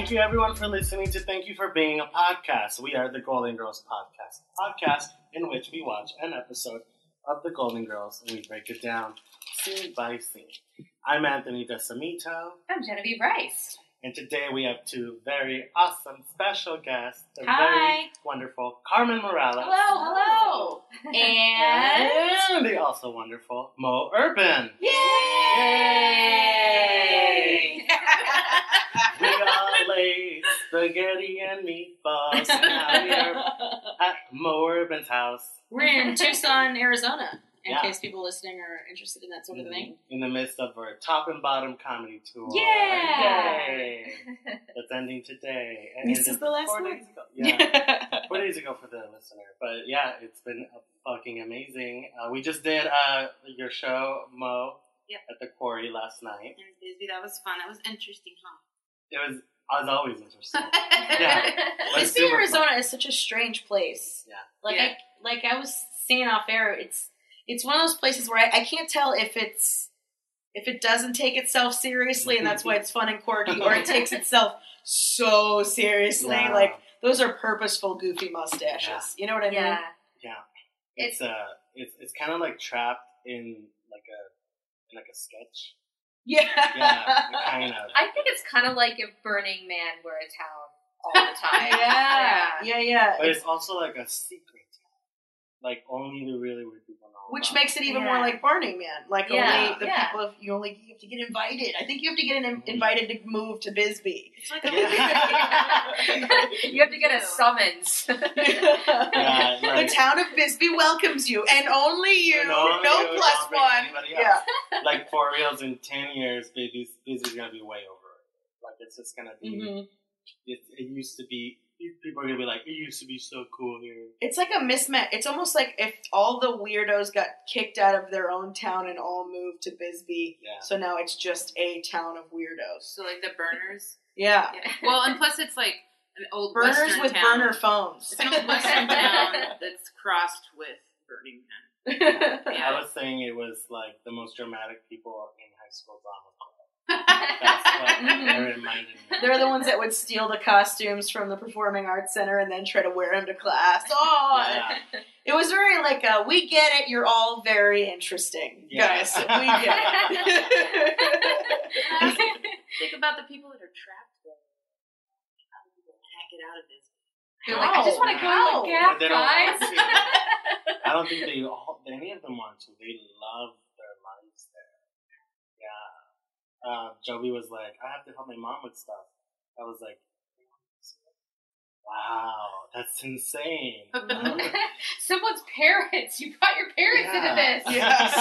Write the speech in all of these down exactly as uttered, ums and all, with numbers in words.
Thank you, everyone, for listening to Thank You for Being a Podcast. We are the Golden Girls Podcast, a podcast in which we watch an episode of the Golden Girls and we break it down scene by scene. I'm Anthony DeSamito. I'm Genevieve Rice. And today we have two very awesome special guests. The Hi. very wonderful Carmen Morales. Hello, hello. And... And the also wonderful Mo Urban. Yay! Yay! We all ate spaghetti and meatballs. And now we are at Mo Urban's house. We're in Tucson, Arizona, in Yeah. case people listening are interested in that sort of thing. In the midst of our top and bottom comedy tour. Yeah! Yay! That's ending today. And This ended is the last four one. Days ago. Yeah. Four days ago for the listener. But yeah, it's been fucking amazing. Uh, we just did uh, your show, Mo, Yep. at the Quarry last night. And busy. That was fun. That was interesting, huh? It was, as always, interesting. Yeah. It's Bisbee, super Arizona fun. is such a strange place. Yeah. Like Yeah. I like I was saying off air, it's it's one of those places where I, I can't tell if it's if it doesn't take itself seriously and that's why it's fun and quirky, or it takes itself so seriously. Yeah. Like those are purposeful, goofy mustaches. Yeah. You know what I mean? Yeah. Yeah. It's, uh, it's, it's kind of like trapped in like a, in like a sketch. Yeah. Yeah, kind of. I think it's kind of like if Burning Man were a town all the time. yeah. Yeah, yeah. But it's also like a secret. Like only the really weird people know. Which about. makes it even Yeah. more like Burning Man. Like Yeah, only the yeah. people, if you only you have to get invited. I think you have to get in, invited to move to Bisbee. It's like You have to get a summons. Yeah, like, The town of Bisbee welcomes you, and only you. And only no you, plus don't bring one. anybody Yeah. else. Like for reals, in ten years, Busy's Busy's gonna be way over it. Like it's just gonna be. Mm-hmm. It, it used to be. People are gonna be like, it used to be so cool here. It's like a mismatch. It's almost like if all the weirdos got kicked out of their own town and all moved to Bisbee. Yeah. So now it's just a town of weirdos. so like the burners. Yeah. Yeah. Well, and plus it's like an old Burners Western with town. burner phones. It's an old Western town that's crossed with Burning Man. Yeah. I was saying it was like the most dramatic people in high school drama club. That's what it reminded me. They're the ones that would steal the costumes from the Performing Arts Center and then try to wear them to class. Oh, Yeah. it was very like, a, we get it, you're all very interesting. Yeah. Guys, we get it. Think about the people that are trapped there. How do people hack it out of this? They're like, I just want to go Wow. to a gap, But they don't guys. want to. I don't think they all, any of them want to. They love their lives there. Yeah. Uh, Joey was like, I have to help my mom with stuff. I was like, wow, that's insane. Someone's parents. You brought your parents Yeah. into this. Yes.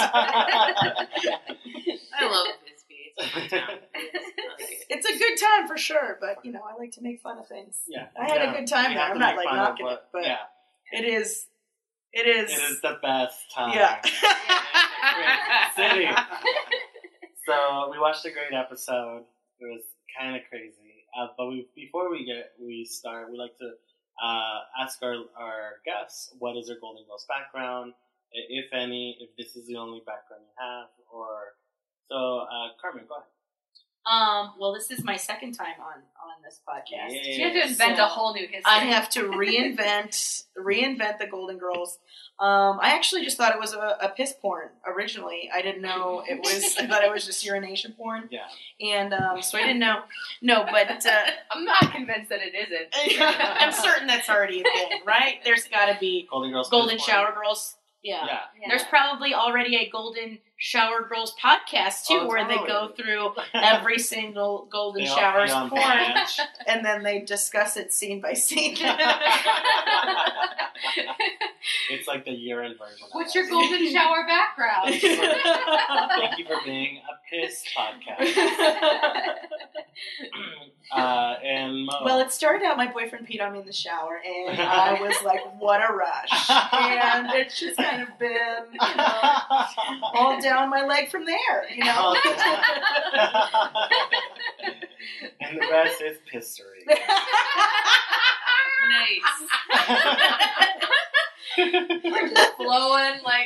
I love Bisbee. It's a fun town. It's a good time for sure, but, you know, I like to make fun of things. Yeah. I had a Yeah. good time We there. have I'm to not, make like, fun of knocking what- it, but yeah. it is, it is, It is the best time. yeah. City. So we watched a great episode. It was kind of crazy. Uh, but we, before we get we start, we like to uh, ask our our guests what is their Golden Girls background, i- if any, if this is the only background you have, or so. Uh, Carmen, go ahead. Um, well, this is my second time on, on this podcast. Yeah. You have to invent So, a whole new history. I have to reinvent reinvent the Golden Girls. Um, I actually just thought it was a, a piss porn originally. I didn't know it was. I thought it was just urination porn, Yeah. and um, so I didn't know. No, but uh, I'm not convinced that it isn't. I'm certain that's already a thing, right? There's got to be Golden Girls. Golden Piss Shower Porn? Girls. Yeah. Yeah. Yeah. There's probably already a Golden Shower Girls podcast too, Oh, where they go totally. through every single Golden They all Showers pee on porn, bench. and then they discuss it scene by scene. It's like the urine version. of What's it. your golden shower background? Thank you for being a piss podcast. uh, and Mo. Well, it started out my boyfriend peed on me in the shower, and I was like, "What a rush!" And it's just kind of been, you know, all down my leg from there, you know. And the rest is pissery. Nice. Just flowing like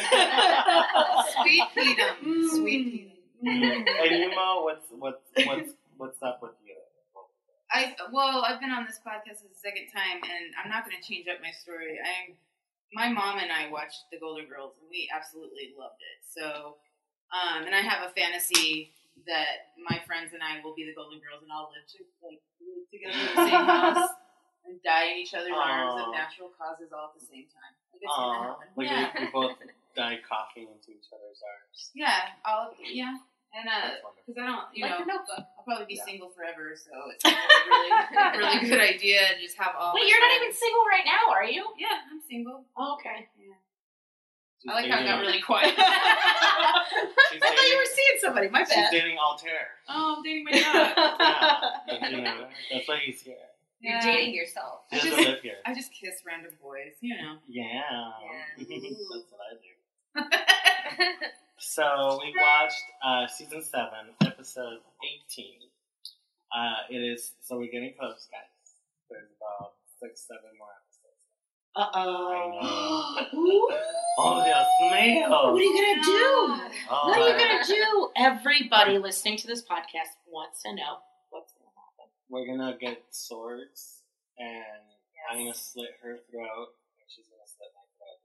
Sweet Peanut. Mm. Sweet Peanut. Mm. And you, Mo, what's what's what's what's up with you? I well, I've been on this podcast the second time, and I'm not going to change up my story. I'm my mom and I watched The Golden Girls, and we absolutely loved it. So, um, and I have a fantasy that my friends and I will be the Golden Girls, and all live to like live together in the same house and die in each other's arms of Aw. natural causes all at the same time. Like it's gonna Aw, happen. like yeah, we, we both die coughing into each other's arms. yeah, all yeah, and uh, That's wonderful. because I don't, you Like know. the Notebook. I'll probably be Yeah. single forever, so it's like a really, really good idea to just have all. Wait, my you're not friends- even single right now, are you? Yeah, I'm single. Oh, okay. Yeah. She's I like how it got dating- really quiet. She's I thought you dating- were seeing somebody. My She's bad. dating Altair. Oh, I'm dating my dog. Yeah, but, you know, that's why he's here. You're Yeah. dating yourself. He I doesn't just- live here. I just kiss random boys, you know. Yeah. Yeah. That's what I do. So we watched uh, season seven, episode eighteen. Uh, it is so we're getting close, guys. There's about six, seven more episodes. Uh I oh. Oh, Dios mío! What are you gonna do? Oh, What are you gonna do? Everybody listening to this podcast wants to know what's gonna happen. We're gonna get swords, and I'm gonna slit her throat, and she's gonna slit my throat.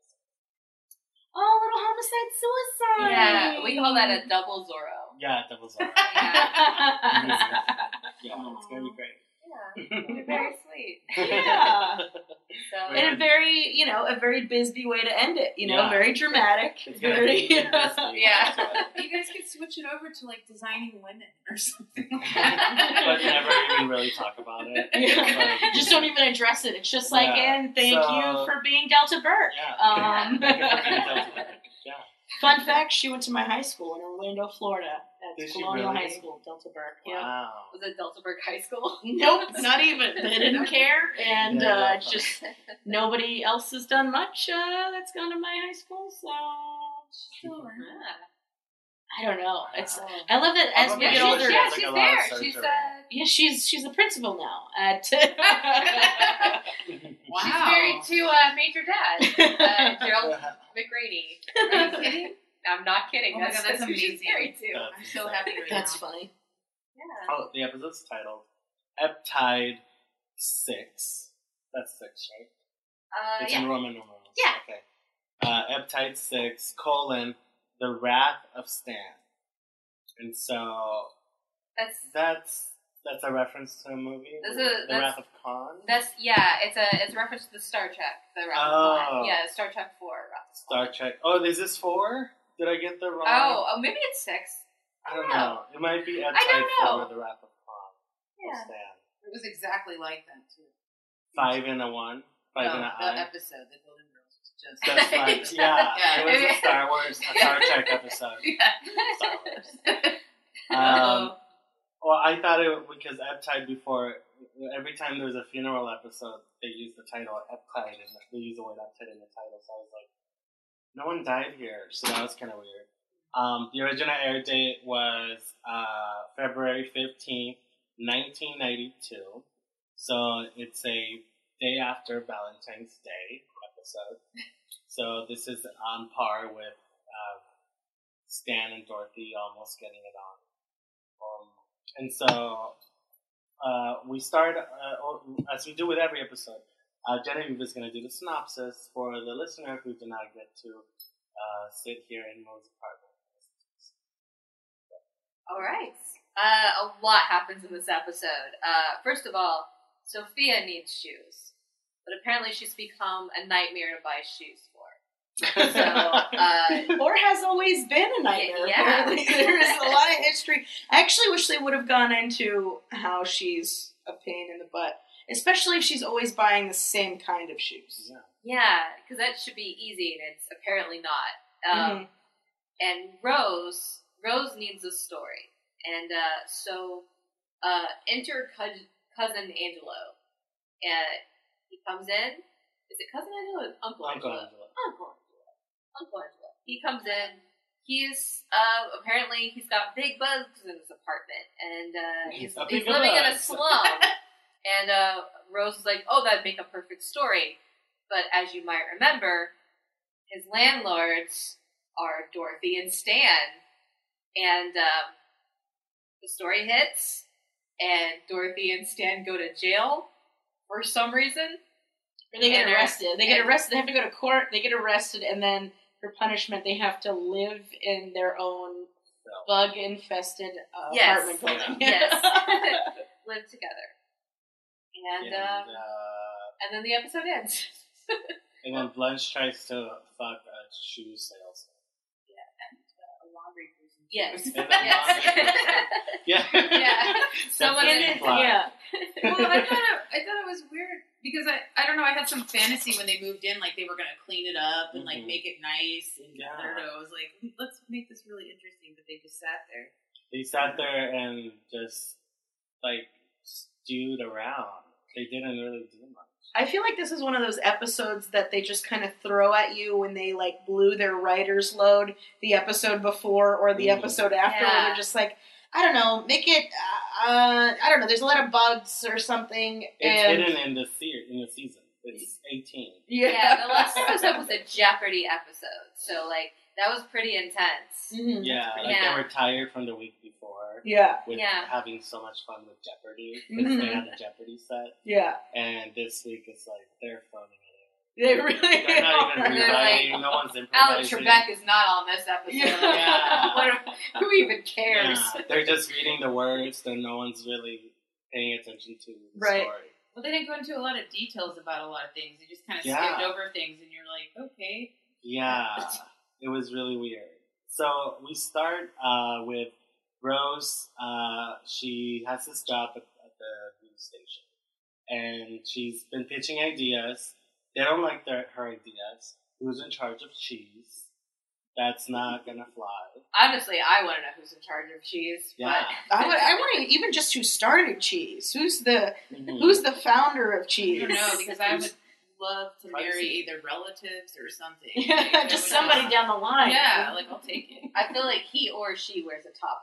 Oh, little homicide suicide. Yeah, we call that a double Zorro. Yeah, that was all. Yeah. Yeah, it's gonna be great. Yeah, you're very sweet. Yeah. So, In a very, you know, a very Bisbee way to end it. You know, Yeah. very dramatic. It's gonna Very. be in this week. Yeah. That's right. You guys could switch it over to like designing women or something. But never even really talk about it. Yeah. It's like- Just don't even address it. It's just like, Yeah. and thank So- you for being Delta Burke. Yeah. Um, Thank you for being Delta Burke. Yeah. Fun fact: she went to my high school in Orlando, Florida. Did At she Colonial really? High School, Delta Burke. Yeah. Wow. was it Deltaburg High School? Nope, not even. They didn't care, and Yeah, uh, yeah, it's just nobody else has done much uh, that's gone to my high school. So Still around. I don't know. It's Wow. I love that as How we about get she- older. she yeah, has, like, she's a lot of there. She's surgery. uh, Yeah, she's she's a principal now at. Wow. she's married to uh, Major Dad, uh, Gerald McGrady. Are you kidding? I'm not kidding. Oh my that's, God, that's who she's amazing. married to. That's I'm so insane. happy right That's now. funny. Yeah. Oh, the episode's titled Eptide Six. That's six, right? Uh, It's yeah. in Roman numerals. Yeah. Okay. Uh, Eptide Six colon the Wrath of Stan, and so That's that's that's a reference to a movie. That's the a- that's- Wrath of Khan. that's yeah. It's a it's a reference to the Star Trek. The Wrath of Oh. Khan. Yeah, Star Trek Four. Wrath of Star Khan. Trek. Oh, is this four? Did I get the wrong? Oh, oh, maybe it's six. I don't know. It might be Eptide I don't know. Four, the Wrath of Khan. or Yeah. Stan. It was exactly like that too. Five and a one. Five no, and a the I. episode, the Golden Girls, was just That's like, yeah, Yeah. it was a Star Wars, a Star Trek episode. yeah. Star Wars. Um, Uh-oh. well, I thought it because Eptide before, every time there's a funeral episode, they use the title Eptide, and they use the word Eptide in the title. So I was like, no one died here, so that was kind of weird. Um, the original air date was uh, February fifteenth, nineteen ninety-two. So it's a day after Valentine's Day episode. So this is on par with uh, Stan and Dorothy almost getting it on. Um, and so uh, we start, uh, or, as we do with every episode, uh, Genevieve is going to do the synopsis for the listener who did not get to uh, sit here in Mo's apartment. All right. Uh, a lot happens in this episode. Uh, first of all, Sophia needs shoes, but apparently she's become a nightmare to buy shoes for. So, uh, Or has always been a nightmare. Yeah. Apparently. There's a lot of history. I actually wish they would have gone into how she's a pain in the butt, especially if she's always buying the same kind of shoes. Yeah. yeah, because that should be easy, and it's apparently not. Um, Mhm. And Rose, Rose needs a story, and uh, so uh, enter cou- cousin Angelo, and he comes in. Is it cousin Angelo or Uncle, Uncle Angelo? Angelo. Uncle Angelo. Uncle Angelo. He comes in. He's uh, apparently he's got big bugs in his apartment, and uh, he's, A he's big living in a bugs. slum. And uh, Rose is like, "Oh, that'd make a perfect story." But as you might remember, his landlords are Dorothy and Stan, and um, the story hits, and Dorothy and Stan go to jail for some reason. Or they get And they're- arrested. They get and- arrested. They have to go to court. They get arrested, and then for punishment, they have to live in their own So, bug-infested uh, Yes. apartment building. Yes. Live together. And, and, um, uh, and then the episode ends. and then Blanche tries to fuck a shoe salesman. A laundry person. Yes. And then Yes. laundry person. Yeah. Yeah. Someone That's in the it, plot. Yeah. Well, I thought it, I thought it was weird because I, I don't know. I had some fantasy when they moved in, like they were gonna clean it up and like Mhm. make it nice. And I don't Yeah. know. I was like, let's make this really interesting, but they just sat there. They sat there and just like stewed around. They didn't really do much. I feel like this is one of those episodes that they just kind of throw at you when they like blew their writer's load the episode before or the Mm. episode after, where Yeah. they're just like, I don't know, make it. Uh, uh, I don't know. There's a lot of bugs or something, It's and hidden in the se- in the season. It's eighteen. yeah, Yeah, the last episode was a Jeopardy episode, so like that was pretty intense. Mhm. Yeah, like Yeah. they were tired from the week before yeah, with Yeah. having so much fun with Jeopardy because Mhm. they had the Jeopardy set, yeah. and this week it's like they're phoning it They in. really They're not even are. They're rewriting. like, no one's Alex improvising. Trebek is not on this episode. Yeah. What, who even cares? Yeah, they're just reading the words. Then no one's really paying attention to the Right. story. Well, they didn't go into a lot of details about a lot of things. They just kind of Yeah. skimmed over things, and you're like, okay. Yeah, it was really weird. So we start uh, with Rose. Uh, she has this job at, at the news station, and she's been pitching ideas. They don't like their, her ideas. Who's in charge of cheese? That's not gonna fly. Honestly, I want to know who's in charge of cheese. Yeah. I, would- I want to even just who started cheese. Who's the Mhm. Who's the founder of I cheese? don't know, because I would love to Privacy. marry either relatives or something. Yeah, Like, I just would- somebody down the line. Yeah, like, I'll take it. But I feel like he or she wears a top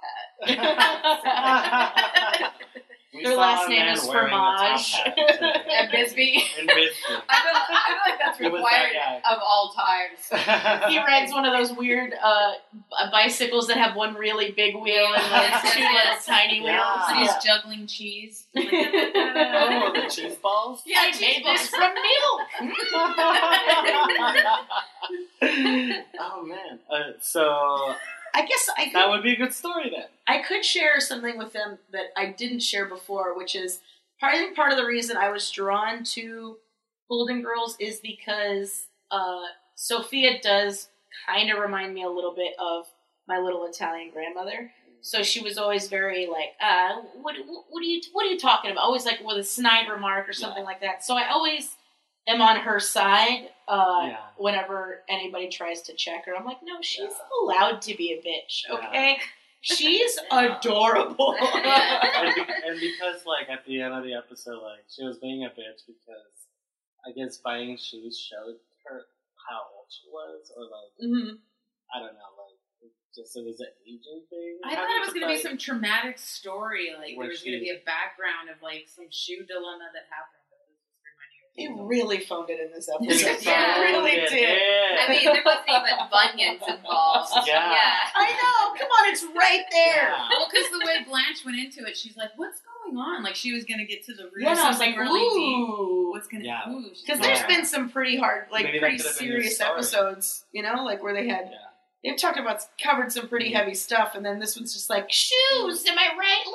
hat. We Their saw last a name man is wearing a top Fromage. hat today. And Bisbee. In Bisbee. I feel, I feel like that's It was required that of all times. He rides one of those weird uh, bicycles that have one really big wheel and like Yes, two yes, little tiny Yeah. wheels. And Yeah. he's juggling cheese. Like, Oh, the cheese balls? Yeah, I made this from milk. Oh man. Uh, so I guess I that could, would be a good story then. I could share something with them that I didn't share before, which is part, I think part of the reason I was drawn to Golden Girls is because uh, Sophia does kind of remind me a little bit of my little Italian grandmother. So she was always very like, uh, what, what are you, what are you talking about? Always like with a snide remark or something like that. So I always am on her side uh, Yeah. whenever anybody tries to check her. I'm like, no, she's Yeah. allowed to be a bitch, Yeah. okay? She's Yeah. adorable. and, be- and because like at the end of the episode, like she was being a bitch because I guess buying shoes showed her how old she was, or like Mhm. I don't know, like it just it was an aging thing. I thought it was going to be some traumatic story. Like, Where there was going to she- be a background of, like, some shoe dilemma that happened. But it was just reminding you It of really phoned it in this They episode. Yeah. It really found did. it. I mean, there wasn't even bunions involved. Yeah. I know. Come on, it's right there. Yeah. Well, because the way Blanche went into it, she's like, what's going on? Like, she was going to get to the root Yeah, of and I was like, something really deep. ooh. What's going to Yeah. ooh, Because Yeah. there's been some pretty hard, like Maybe that pretty could have been serious the story. episodes, you know, like where they had Yeah. they've talked about covered some pretty Mhm. heavy stuff, and then this one's just like shoes. Am I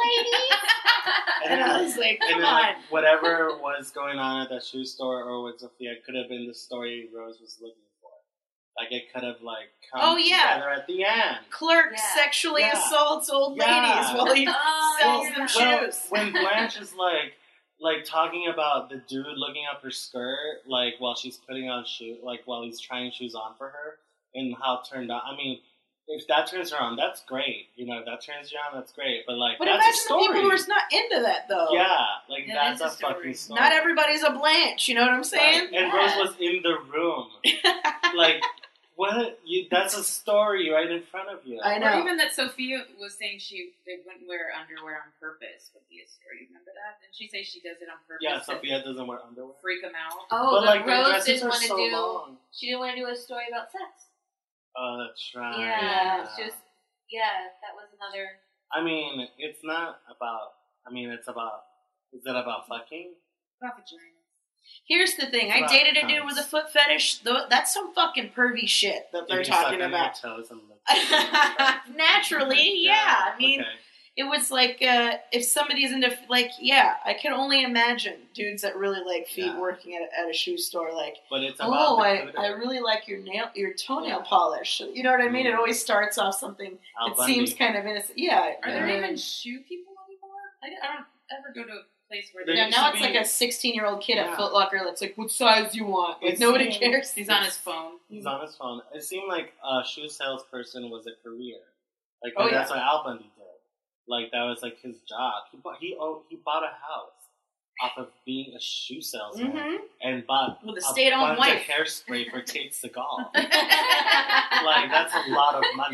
right, lady? And I was like, And come then, on. like, whatever was going on at that shoe store or with Sophia could have been the story Rose was looking for. Like, it could have, like, come Oh, yeah. together at the end. Clerk Yeah. sexually Yeah. assaults old Yeah. ladies while he Oh, sells yeah. them Well, shoes. when Blanche is, like, like, talking about the dude looking up her skirt, like, while she's putting on shoe, like, while he's trying shoes on for her, and how it turned out. I mean, if that turns her on, that's great. You know, if that turns you on, that's great. But, like, But that's imagine a story. the people who are not into that, though. Yeah, like, That that's is a a story. fucking story. Not everybody's a Blanche, you know what I'm saying? Right. And Rose was in the room. Like, what? You, that's a story right in front of you. I know. Or even that Sophia was saying she they wouldn't wear underwear on purpose would be a story. Remember that? Didn't she say she does it on purpose? Yeah, to Sophia doesn't wear underwear. freak them out. Oh, But, the like, their Rose dresses didn't are want to so do. long. She didn't want to do a story about sex. Oh, that's right. Yeah, she was. Yeah, that was another. I mean, it's not about I mean, it's about. Is it about fucking? About vagina. Here's the thing. It's I about dated a dude cunts. with a foot fetish. Tho- That's some fucking pervy shit that Did they're you suck talking on about. your toes and lick Naturally, yeah. I mean, okay. it was like uh, if somebody's into like, yeah, I can only imagine dudes that really like feet Yeah. working at a, at a shoe store. Like, But it's about oh, the I, cooter. I really like your nail, your toenail Yeah. polish. You know what I mean? It Mm. always starts off something. Al it Bundy. seems kind of innocent. Yeah. Are Yeah. there and even shoe people anymore? I, I don't ever go to a place where There Yeah, there's used now to it's be- like a sixteen-year-old kid Yeah. at Foot Locker that's like, what size do you want? Like, It nobody seems- cares. he's on his phone. He's on his phone. It seemed like a shoe salesperson was a career. Like Oh, that's yeah. what Al Bundy did. Like that was like his job. He bought he oh, he bought a house off of being a shoe salesman Mm-hmm. and bought With a a stay-at-home bunch wife. of hairspray for Tate Seagal. Like that's a lot of money.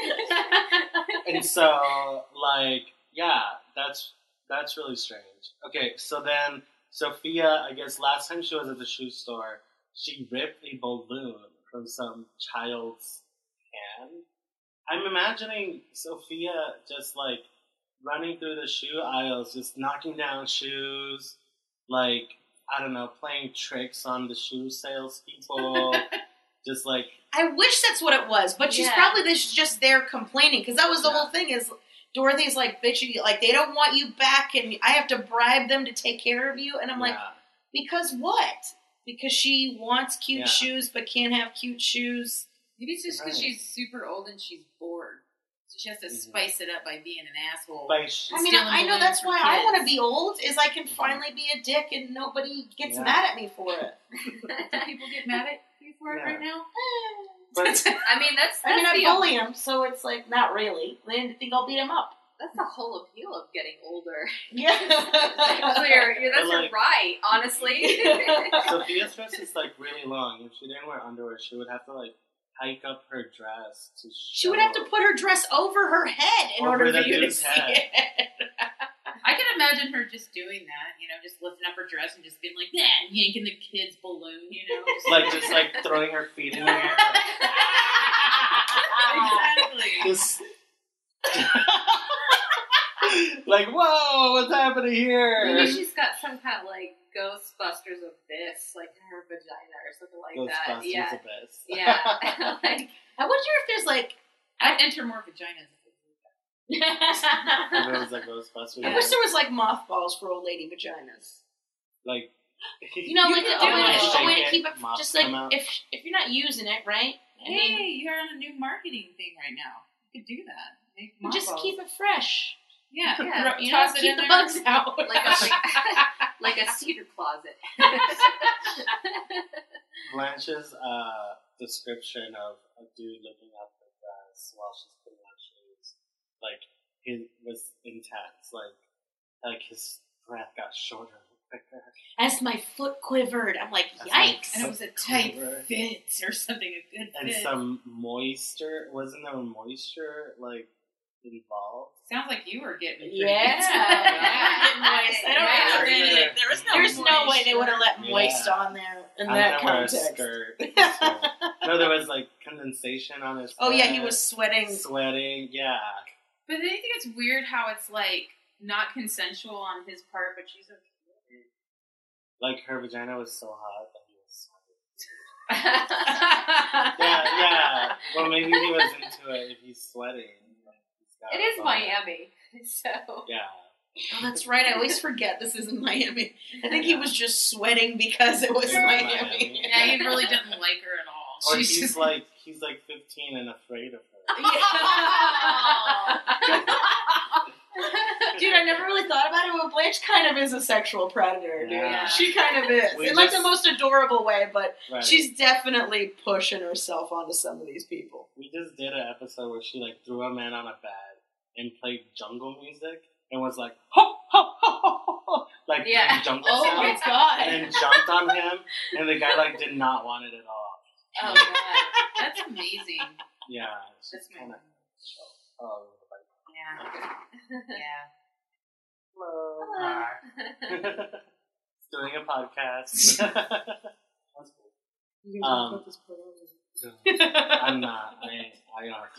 And so like yeah, that's that's really strange. Okay, so then Sophia, I guess last time she was at the shoe store, she ripped a balloon from some child's hand. I'm imagining Sophia just like running through the shoe aisles, just knocking down shoes, like I don't know, playing tricks on the shoe salespeople, just like I wish that's what it was, but she's Yeah. probably this just there complaining because that was the Yeah. whole thing. Is Dorothy's like bitching, like they don't want you back, and I have to bribe them to take care of you, and I'm like, yeah. because what? Because she wants cute Yeah. shoes but can't have cute shoes. Maybe it's just because Right. she's super old and she's bored. So she has to Mhm. spice it up by being an asshole. Like she, I mean, Stealing I know balloons that's from why I kids. want to be old, is I can Mhm. finally be a dick and nobody gets Yeah. mad at me for it. Do people get mad at you for it Yeah. right now? but I mean, that's, that's I mean, I the bully him, so it's like, not really. They think I'll beat him up. that's the whole appeal of getting older. Yeah. So you're, you're, that's But, your like- right, honestly. Sophia's dress is like really long. If she didn't wear underwear, she would have to like hike up her dress to. She would have to put her dress over her head in Over order the for you to dude's see head. it. I can imagine her just doing that, you know, just lifting up her dress and just being like, nah, yanking the kid's balloon, you know. Just like just like throwing her feet in the air. exactly. Just like whoa, what's happening here? Maybe she's got some kind of like Ghostbusters abyss, like in her vagina or something like that. Ghostbusters Yeah, abyss. yeah. Like, I wonder if there's like. I'd enter more vaginas. If it was like Ghostbusters. I wish there was like mothballs for old lady vaginas. like You know, You like could a do way, it. to, a way to Shake keep it, it, moths just like come out. if if you're not using it, right? I mean, Hey, you're on a new marketing thing right now. You could do that. Make just mothballs. keep it fresh. Yeah, Yeah, throw- You know, toss it keep in the there. bugs out. like a like a cedar closet. Blanche's uh, description of a dude looking up her dress while she's putting on shoes, like it was intense. Like like his breath got shorter and quicker. As my foot quivered, I'm like, As my yikes. And it was a tight Quiver. fit or something, a good And fit. some moisture. Wasn't there moisture like involved? Sounds like you were getting pretty Yeah. good. Yeah. Moist. I don't Yeah. remember Yeah. There was no, There's no way they would have let Yeah. moist on there in I'm that gonna wear a context. skirt. So- no, there was like condensation on his. Oh yeah, he head, was sweating. sweating. Yeah, But then I think it's weird how it's like not consensual on his part, but she's okay. like her vagina was so hot that he was sweating. It Yeah, yeah. Well, maybe he was into it if he's sweating. Like, he's got is a Miami, so Yeah. Oh, that's right. I always forget this is in Miami. I think he was just sweating because it was Miami. Miami. Yeah, he really didn't like her at all. Or She's he's just like he's like fifteen and afraid of her. Dude, I never really thought about it, but Blanche kind of is a sexual predator, dude. Yeah. She kind of is. We in like just- the most adorable way, but Right. she's definitely pushing herself onto some of these people. We just did an episode where she like threw a man on a bed and played jungle music and was like ho ho ho ho ho, ho like Yeah. playing jungle Oh my sounds god. and then jumped on him and the guy like did not want it at all. oh god. that's amazing. Yeah, it's That's just kind of amazing. oh. Yeah, yeah. Hello. Hello. It's doing a podcast. That's cool. Um, I'm not. I I don't have time.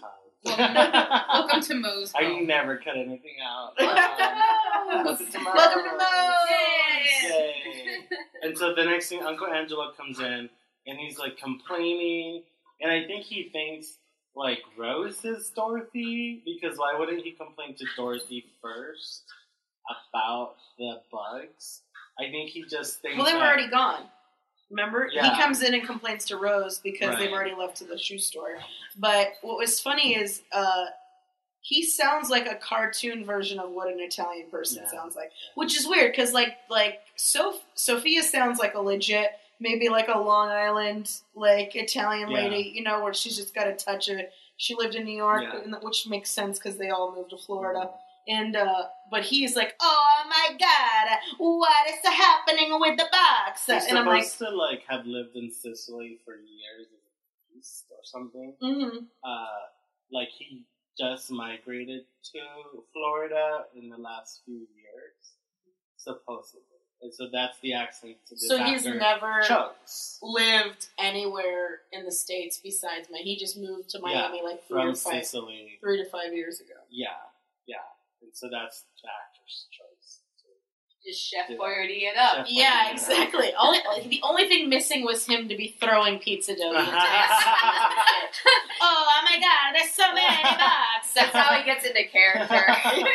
Welcome to Moe's I home. never cut anything out. Welcome Welcome to Moe's. Welcome to Moe's. Yay. Yay. And so the next thing, Uncle Angelo comes in, and he's like complaining, and I think he thinks like Rose is Dorothy, because why wouldn't he complain to Dorothy first about the bugs? I think he just thinks. Well, they were that- already gone. Remember? Yeah. He comes in and complains to Rose because Right. they've already left to the shoe store. But what was funny is uh, he sounds like a cartoon version of what an Italian person Yeah. sounds like, which is weird because like like Soph- Sophia sounds like a legit, maybe like a Long Island like Italian Yeah. lady, you know, where she's just got a touch of it. She lived in New York, Yeah. and- which makes sense because they all moved to Florida. And uh, but he's like, oh my god, what is happening with the box? He's And I'm like, supposed to like have lived in Sicily for years as a priest or something. mm-hmm. Uh, like he just migrated to Florida in the last few years, supposedly, and so that's the accent to this So he's actor never chose lived anywhere in the States besides Miami. He just moved to Miami Yeah, like three from or five, Sicily. three to five years ago. Yeah, yeah, and so that's the actor's choice. Just Chef Yeah. Boyardee it up. Chef Yeah, Boyardee. exactly. Only, the only thing missing was him to be throwing pizza dough into his. Oh, oh my god, there's so many bugs. That's how he gets into character. I'm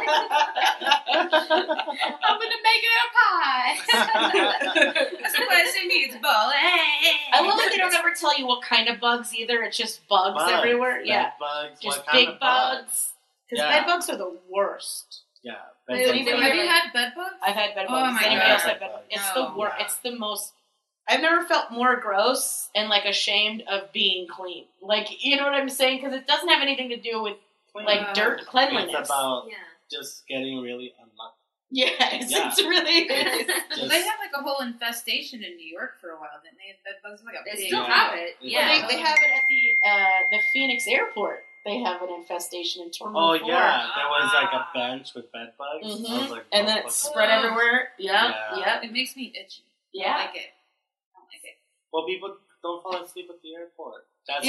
gonna make it a pie. Surprise meatball. I love that they don't ever tell you what kind of bugs either. It's just bugs, Bugs, everywhere. bed Yeah, bugs, just what kind big of bugs? bugs. Because Yeah. bed bugs are the worst. Yeah, Have bed you bugs ever- are- Have you had bed bugs? I've had bed Oh bugs. my Does anybody God. else have bed bugs? It's the No. worst. Yeah. It's the most. I've never felt more gross and like ashamed of being clean. Like, you know what I'm saying? Because it doesn't have anything to do with Clean. like Uh, dirt cleanliness. It's about Yeah. just getting really unlucky. Yeah, it's, Yeah. it's really. It is. Well, Just- they had like a whole infestation in New York for a while, didn't they? Bed bugs like a They big. still Yeah. have it. Well, Yeah. They, they have it at the uh, the Phoenix airport. They have an infestation in Terminal Oh four. yeah, there was like a Ah. bench with bed bugs. I was Mhm. like, And then oh, it's fuck. spread everywhere. Yeah, Yeah. yeah, It makes me itchy. I yeah. don't like it. I don't like it. Well, people don't fall asleep at the airport. That's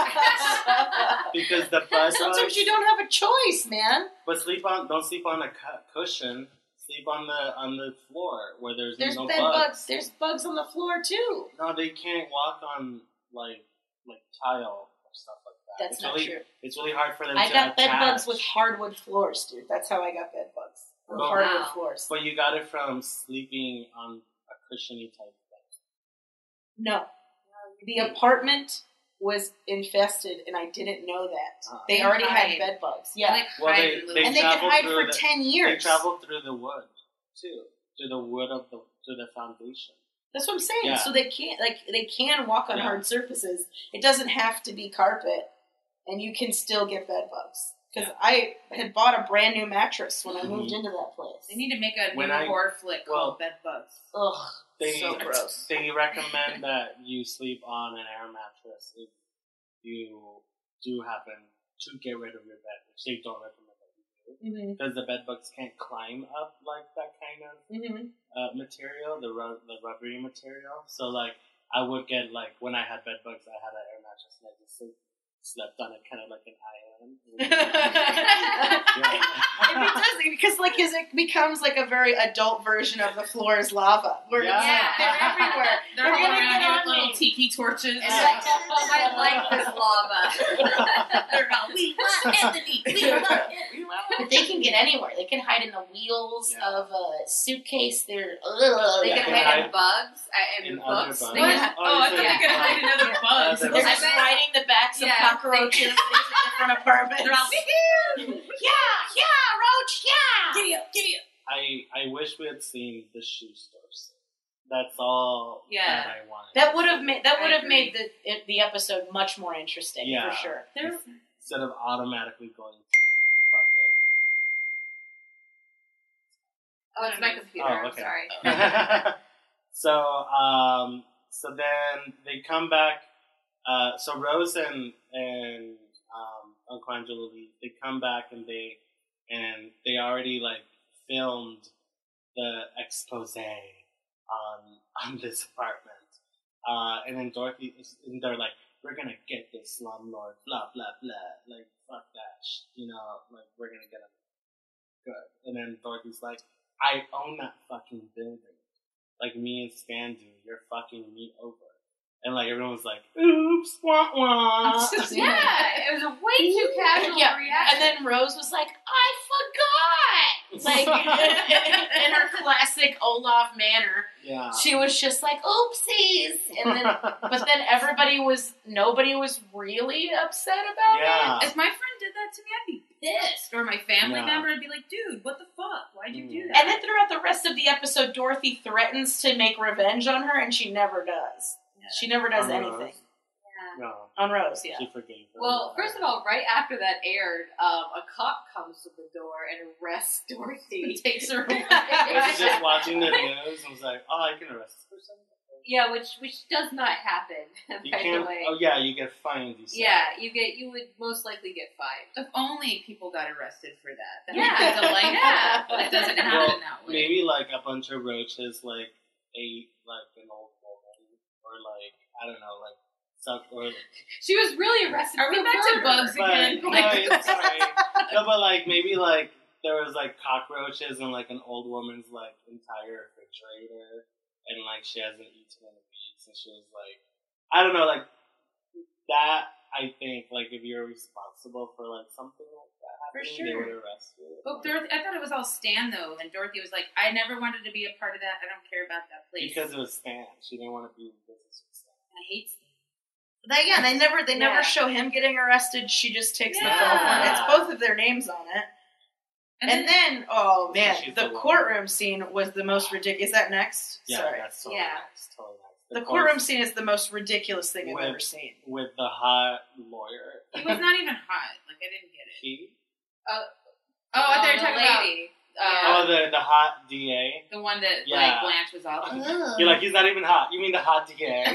why because the bed Sometimes bugs. you don't have a choice, man. But sleep on. Don't sleep on a cu- cushion. Sleep on the on the floor where there's, There's no bed bugs. bugs. There's bugs on the floor too. No, they can't walk on like like tile or stuff like that. That's it's not really, true. It's really hard for them I to got bed attach. bugs with hardwood floors, dude. That's how I got bed bugs. With Oh, hardwood wow. floors. But you got it from sleeping on a cushiony type bed. No. The apartment was infested, and I didn't know that. Uh-huh. They They already had hide. bed bugs. They, Yeah. like, Well, hide they- in little- they And they could travel hide through for the- ten They years. travel through the wood too, through the wood of the to the foundation. That's what I'm saying. Yeah. So they can't like they can walk on Yeah. hard surfaces. It doesn't have to be carpet, and you can still get bed bugs. Because Yeah. I had bought a brand new mattress when I moved Mhm. into that place. They need to make a When new I- horror flick well- called Bed Bugs. Ugh, They so gross. they recommend that you sleep on an air mattress if you do happen to get rid of your bed, which they don't recommend that you do, Mm-hmm. because the bed bugs can't climb up like that kind of Mm-hmm. uh, material, the ru- the rubbery material. So like I would get like when I had bed bugs, I had an air mattress and I just sleep, slept on it, kind of like an island. It does because like his it becomes like a very adult version of the floor is lava. Where it's Yeah. like, they're everywhere. They're They're all gonna around get here with on little me. tiki torches. It's like, I like this lava. They're all, we want Anthony. We want Anthony. But they can get anywhere. They can hide in the wheels Yeah. of a suitcase. They're ugh. They Yeah, can they hide in hide bugs, I, and in other books. bugs. They What? can Oh, I thought you they could hide in other bugs. Other They're bugs. just riding the backs of Yeah. cockroaches into different apartments. They're all, yeah, yeah, roach, yeah. giddy up, giddy up. I I wish we had seen the shoe stores. That's all Yeah. that I wanted. That would have made that I would have agree. made the it, the episode much more interesting Yeah. for sure. They're, Instead of automatically going to fucking. Oh, it's my computer. Oh, I'm okay. sorry. so um so then they come back. Uh, so Rose and and um, Uncle Angelo leave. They come back and they and they already like filmed the expose on on this apartment. Uh, and then Dorothy is, and they're like, we're gonna get this slumlord, blah blah blah. Like fuck that, sh- you know. Like we're gonna get him good. And then Dorothy's like, I own that fucking building. Like me and Stan do. You're fucking me over. And like everyone was like, oops, wah wah. Uh, Yeah, it was a way too casual Yeah, reaction. and then Rose was like, I forgot! Like, in, in her classic Olaf manner, Yeah. she was just like, oopsies! And then, but then everybody was, nobody was really upset about Yeah. If my friend did that to me, I'd be pissed. Or my family Yeah. member, I'd be like, dude, what the fuck? Why'd you do Mm. that? And then throughout the rest of the episode, Dorothy threatens to make revenge on her, and she never does. She never does On anything. Rose? Yeah. No. On Rose, yeah. She forgave her. Well, first of all, right after that aired, um, a cop comes to the door and arrests Dorothy. takes her away. was she just watching the news and was like, oh, I can arrest this person? Yeah, which which does not happen. You by can't. the way. Oh yeah, you get fined. You said. Yeah, you get you would most likely get fined. If only people got arrested for that. That Yeah. would be delightful. Yeah. But it doesn't happen Well, that way. maybe like a bunch of roaches like ate like an old woman, or like I don't know, like some or. She was really arrested. Are we for back to murder. bugs But, again? no, it's sorry. No, but like maybe like there was like cockroaches in like an old woman's like entire refrigerator, and like she hasn't eaten in weeks, and she was like, I don't know, like that. I think like if you're responsible for like something like that For happening, they sure. would arrest you. But Dorothy, I thought it was all Stan though, and Dorothy was like, "I never wanted to be a part of that. I don't care about that place." Because it was Stan, she didn't want to be in business with Stan. I hate Stan. They, yeah, they never they Yeah. never show him getting arrested. She just takes the Yeah. fall for it. It's both of their names on it. And, And then, then, oh man, She's the the one. courtroom scene was the most ridiculous. Is that next? Yeah, Sorry. that's totally Yeah. nice. Totally nice. The course- courtroom scene is the most ridiculous thing I've With- ever seen. with the hot lawyer. he was not even hot. Like I didn't get it. He? Oh, I thought you were the talking about lady. Yeah. Oh, the the hot D A. the one that Yeah. like Blanche was all. "Ugh." You're like, he's not even hot. You mean the hot D A?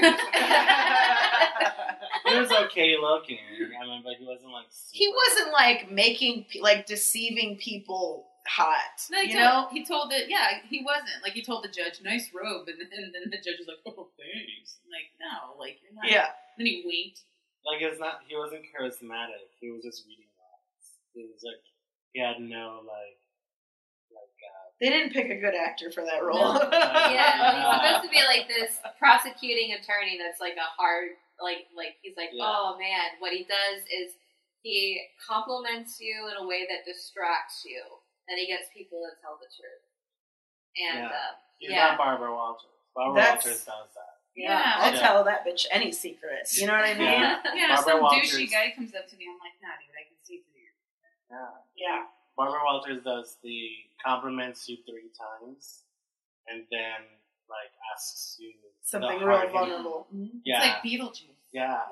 He was okay looking. I mean, but he wasn't like. Super. He wasn't like making, pe- like deceiving people hot. No, he you told, know? he told it. Yeah, he wasn't. Like he told the judge, "Nice robe," and then, and then the judge was like, "Oh, thanks." Like no, like you're not. Yeah. Then he winked. Like it's not. He wasn't charismatic. He was just reading lines. He was like, he had no like, like. Uh, They didn't pick a good actor for that role. No. Yeah, well, he's supposed to be like this prosecuting attorney that's like a hard, like, like he's like, Yeah. oh man, what he does is he compliments you in a way that distracts you, and he gets people to tell the truth. And Yeah. uh, he's yeah, not Barbara Walters. Barbara That's- Walters does that. Yeah, Yeah. I'll Yeah. tell that bitch any secret. You know what I mean? Yeah. Yeah, Barbara some Walters. douchey guy comes up to me. I'm like, nah, dude, I can see through you. Yeah. Yeah. Barbara Walters does the compliments you three times, and then like asks you Something the real hard- vulnerable. Yeah, It's like Beetlejuice. yeah.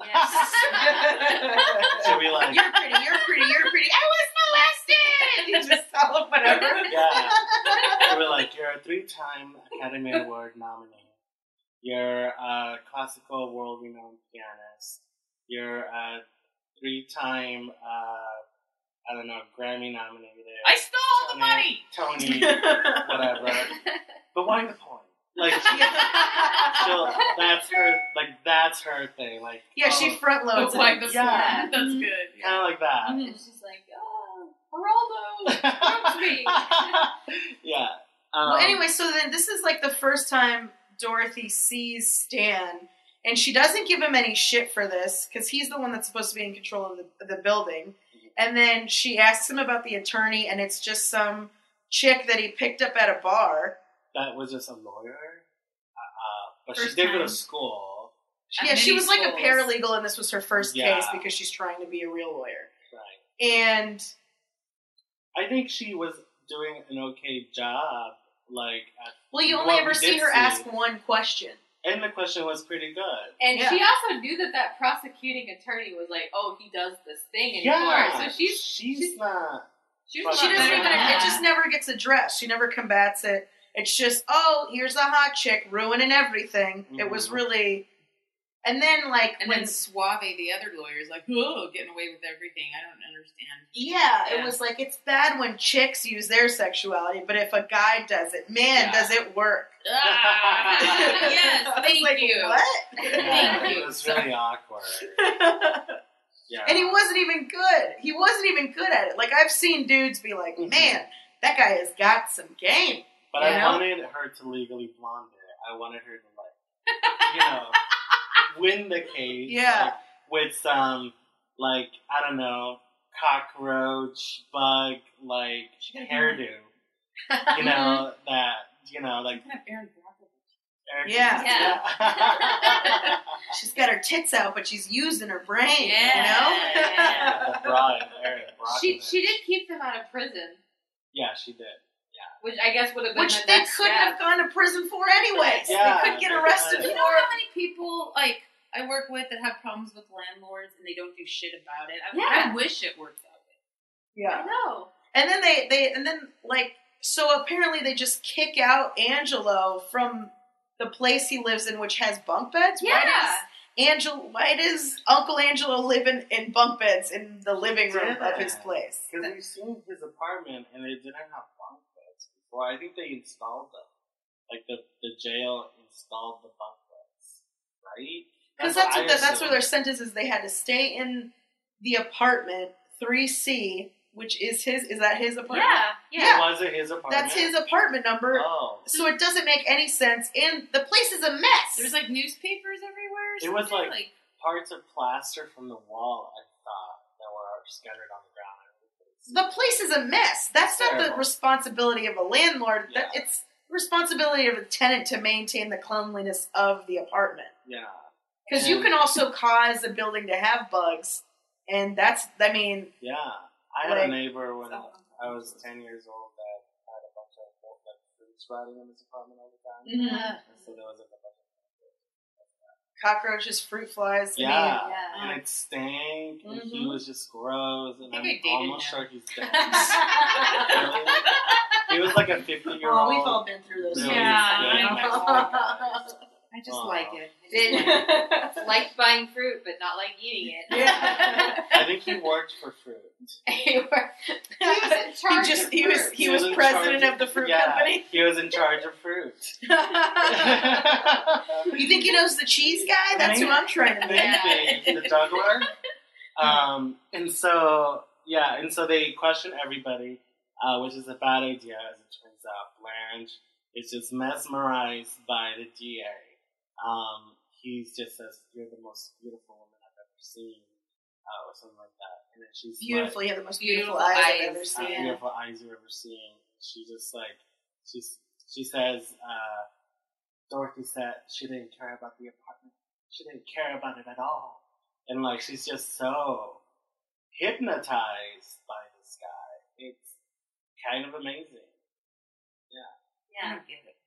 Yes. She'll be like, You're pretty, you're pretty, you're pretty. I was molested! You just tell them whatever. yeah. She'll be like, you're a three-time Academy Award nominee. You're a classical world-renowned pianist. You're a three-time, uh, I don't know, Grammy nominated. I stole the money! Tony, whatever. But why the point? Like, she, she'll, that's her, like, that's her thing. Like, Yeah, she oh, front loads Oh, like it. the Yeah. yeah. That's Mhm. good. kind Yeah. of like that. Mhm. and she's like, oh, Geraldo, proves me. Yeah. Um, Well, anyway, so then this is like the first time Dorothy sees Stan, and she doesn't give him any shit for this because he's the one that's supposed to be in control of the, the building. And then she asks him about the attorney, and it's just some chick that he picked up at a bar. that was just a lawyer. Uh, but First she did go time. to school. At Yeah, she many was like a schools. paralegal, and this was her first Yeah. case because she's trying to be a real lawyer. Right. And I think she was doing an okay job. Like, at, well, you only what ever we see did her see. ask one question. And the question was pretty good. And Yeah. she also knew that that prosecuting attorney was like, oh, he does this thing in Yeah. court. So she's she's, she's- not. she But was She not doesn't there. even. It Yeah. just never gets addressed. She never combats it. It's just, oh, here's a hot chick ruining everything. It was Mhm. really And then, like, And when then Suave, the other lawyer, is like, oh, getting away with everything. I don't understand. yeah, it Yeah. was like it's bad when chicks use their sexuality, but if a guy does it, man, Yeah. does it work? Ah, yes, I was thank like, you. What? Yeah, Thank it you. was really awkward. Yeah. And he wasn't even good. He wasn't even good at it. Like, I've seen dudes be like, Mhm. man, that guy has got some game. But you I know? wanted her to legally blonde it. I wanted her to, like, you know, win the case. Yeah. Like, with some, like, I don't know, cockroach, bug, like, She gotta be hairdo. You know, that, you know, like, Kind of Aaron Brockovich. Eric- Yeah. yeah. She's got her tits out, but she's using her brain, Yeah, you know? yeah. The bride, Eric She Brockovich. she did keep them out of prison, Yeah, she did. which I guess would have been Which the they next couldn't step. have gone to prison for anyways. Yeah, they couldn't get they arrested couldn't. You for know it. how many people, like, I work with that have problems with landlords and they don't do shit about it? I, Yeah. I wish it worked that way. Yeah. I know. And then they, they and then like so apparently they just kick out Angelo from the place he lives in, which has bunk beds. Why Yeah. does Angel why does Uncle Angelo live in, in bunk beds in the living room of his Yeah. place? Because we've seen his apartment and it didn't have bunk beds before. I think they installed them. Like the, the jail installed the bunk beds, right? Because that's I what the, that's where assumed. their sentence is. They had to stay in the apartment three C, which is his. Is that his apartment? Yeah, yeah. Was it his apartment? That's his apartment number. Oh. So it doesn't make any sense, and the place is a mess. There's, like, newspapers everywhere or It was, something? like- Parts of plaster from the wall, I thought, that were scattered on the ground. the place is a mess. That's not the Terrible. responsibility of a landlord. That Yeah. it's the responsibility of a tenant to maintain the cleanliness of the apartment. Yeah. Because you And- can also cause a building to have bugs, and that's I mean Yeah. I had Like- a neighbor when So- I was ten years old that had a bunch of like, fruits rotting in his apartment all the time. Uh, And so there was like a bunch of cockroaches, fruit flies. I Yeah. mean, Yeah. And it stank, and he Mhm. was just gross, and I I'm think I dated almost him. sure he's dead. Really? He was like a fifty-year-old. oh, we've all been through those. really Yeah, good I Mexican know. guy. I just Aw. like it. I just Did- like it. Liked buying fruit, but not like eating it. Yeah. I think he worked for fruit. You were- he was in he charge just of he was fruit. he He was was in president charge of the fruit yeah, company. He was in charge of fruit. You think he knows the cheese guy? That's who I'm trying to be. Maybe the juggler. Um, and so yeah, and so they question everybody, uh, which is a bad idea, as it turns out. Blanche is just mesmerized by the D A. Um, he's just says, "You're the most beautiful woman I've ever seen," uh, or something like that. And then she's Beautiful, you have the most beautiful, Beautiful eyes, I've eyes. ever like, seen. uh, Yeah. beautiful eyes you've ever seen. She just like she's she says, uh, Dorothy said she didn't care about the apartment. She didn't care about it at all. And like she's just so hypnotized by this guy. It's kind of amazing. I Yeah. don't get it.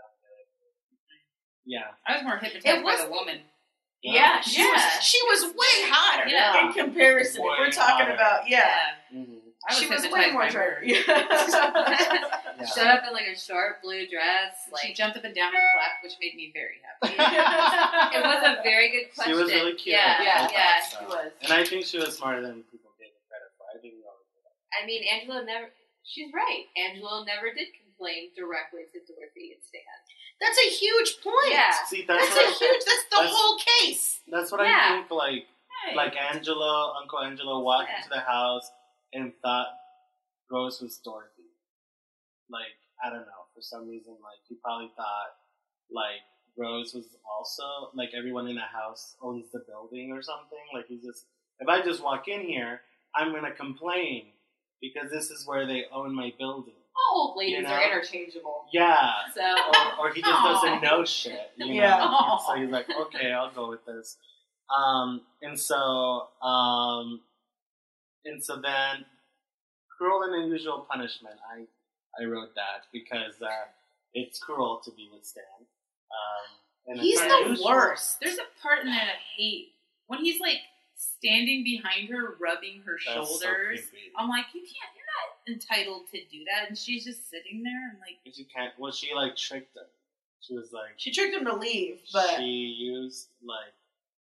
Yeah. I was more hypnotized It by was- the woman. Yeah, she Yeah. was she was way hotter Yeah. in comparison. if Way we're talking hotter. about yeah, Mm-hmm. I was she was way hypnotized more by attractive. her. Yeah. Showed up in like a short blue dress. She Like jumped up and down and clapped, which made me very happy. it was a very good She question. was really cute. Yeah, I yeah, thought yeah. so. she was. And I think she was smarter than people gave her credit for. I think we all did. I mean, Angela never. She's right. Angela never did complain directly to Dorothy and Stan. That's a huge point. Yeah. See, that's, That's what a huge. That's the That's- whole case. That's what Yeah. I think. Like, Hey. like Angelo, Uncle Angelo walked Yeah. into the house and thought Rose was Dorothy. Like, I don't know. For some reason, like he probably thought like Rose was also like everyone in the house owns the building or something. Like he's just if I just walk in here, I'm gonna complain because this is where they own my building. All old ladies You know? are interchangeable. Yeah. So Or, or he just Aw. doesn't know shit. You know? Yeah. So he's like, okay, I'll go with this. Um, and so, um, and so then, cruel and unusual punishment. I, I wrote that because uh, it's cruel to be with Stan. Um, and He's it's the unusual. worst. There's a part in that I hate when he's like standing behind her, rubbing her That's so shoulders. creepy. I'm like, you can't. You're not entitled to do that. And she's just sitting there. I'm like, And she can't. Well, she like tricked him. She was like, She tricked him to leave, but she used like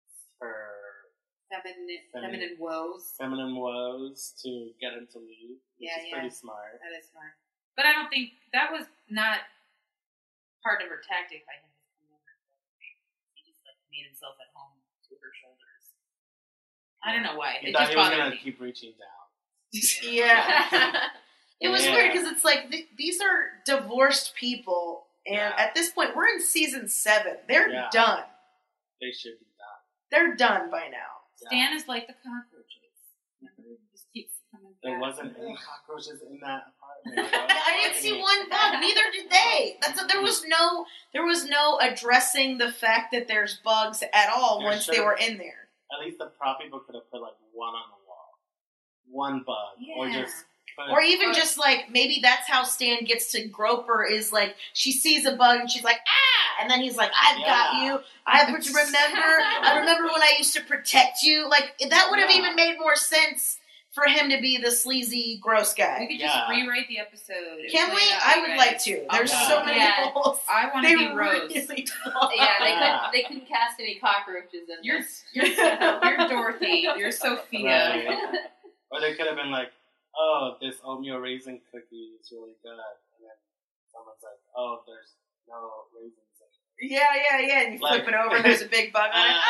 her Feminine, Feminine. feminine woes. feminine woes to get him to leave, which Yeah, is yeah. pretty smart. That is smart. But I don't think that was not part of her tactic by him. He just like made himself at home to her shoulders. I don't know why. He It thought just he was bothered gonna me. keep reaching down. Yeah. It was Yeah. weird because it's like th- these are divorced people, and Yeah. at this point, we're in season seven. They're Yeah. done. They should be done. They're done by now. Stan is like the cockroaches. He just keeps coming There back. wasn't any cockroaches in that apartment. Yeah, I didn't see one bug. Neither did they. That's a, there was no there was no addressing the fact that there's bugs at all There once they should've- were in there. At least the prop people could have put like one on the wall, one bug, or Yeah. just put Or even Or- just like maybe that's how Stan gets to grope her is like she sees a bug and she's like ah, and then he's like I've got Yeah. you. I would remember. I remember when I used to protect you. Like that would have Yeah. even made more sense for him to be the sleazy, gross We guy. could Yeah. just rewrite the episode. and Can play we? that I way, would guys. like to. There's Yeah. so many Yeah. holes. I want They to be Rose. really Yeah, they Yeah. couldn't they couldn't cast any cockroaches in You're, this. you're, you're Dorothy. You're Sophia. Right. Or they could have been like, oh, this oatmeal raisin cookie is really good, and then someone's like, oh, there's no raisins in it. Yeah, yeah, yeah. And you Like- flip it over and there's a big bug on it.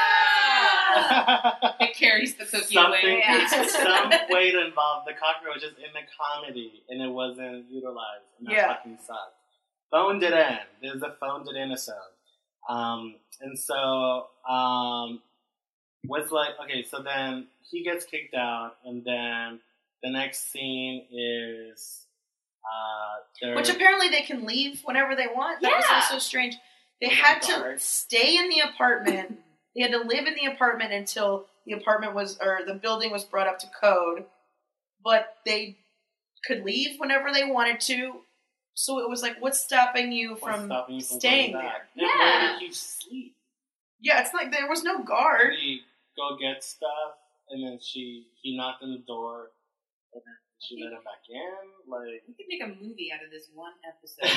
Ah! It carries the cookie Something, away. Yeah. some way to involve the cockroaches in the comedy, and it wasn't utilized, and that Yeah. fucking sucked. Phoned it in. There's a phoned it in episode. Um, and so, um, what's like, okay, so then he gets kicked out, and then the next scene is, uh, they're, Which apparently they can leave whenever they want. That was Yeah. also strange. They Oh my had to God. stay in the apartment. They had to live in the apartment until the apartment was, or the building was brought up to code. But they could leave whenever they wanted to. So it was like, what's stopping you what's from stopping you from staying going there? back? And Yeah. where did you sleep? Yeah, it's like there was no Did guard. he go get stuff, and then she, he knocked on the door, and then she let him back in? Like, We could make a movie out of this one episode.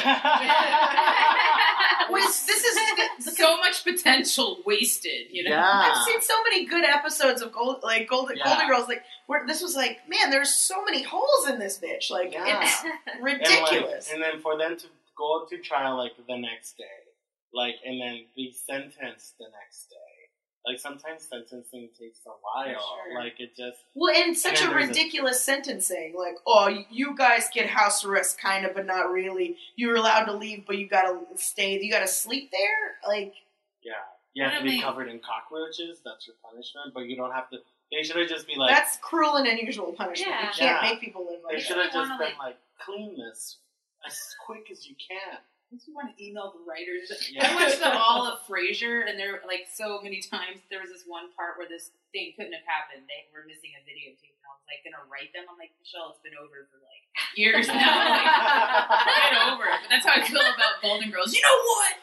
Well, it's- this is the, So much potential wasted, you know? yeah. I've seen so many good episodes of Gold, like Golden Yeah. Golden Girls, like where this was like, man, there's so many holes in this bitch, like Yeah. it's And, ridiculous. like, and then for them to go to trial like the next day, like, and then be sentenced the next day. Like sometimes sentencing takes a while. sure. Like it just well, and such and a then there's a- ridiculous sentencing, like, oh, you guys get house arrest, kind of, but not really. You're allowed to leave, but you gotta stay. You gotta sleep there, like. yeah, you have Why to don't be they- covered in cockroaches. That's your punishment, but you don't have to. They should have just be like. That's cruel and unusual punishment. Yeah. You can't Yeah. make people live They like should that. have They just wanna, been like- like, clean this as quick as you can. If you want to email the writers, Yeah. I watched the all of Frasier, and there like so many times there was this one part where this thing couldn't have happened. They were missing a videotape, and I was like gonna write them. I'm like, Michelle, it's been over for like years now. Like, get over it. But that's how I feel about Golden Girls. You know what?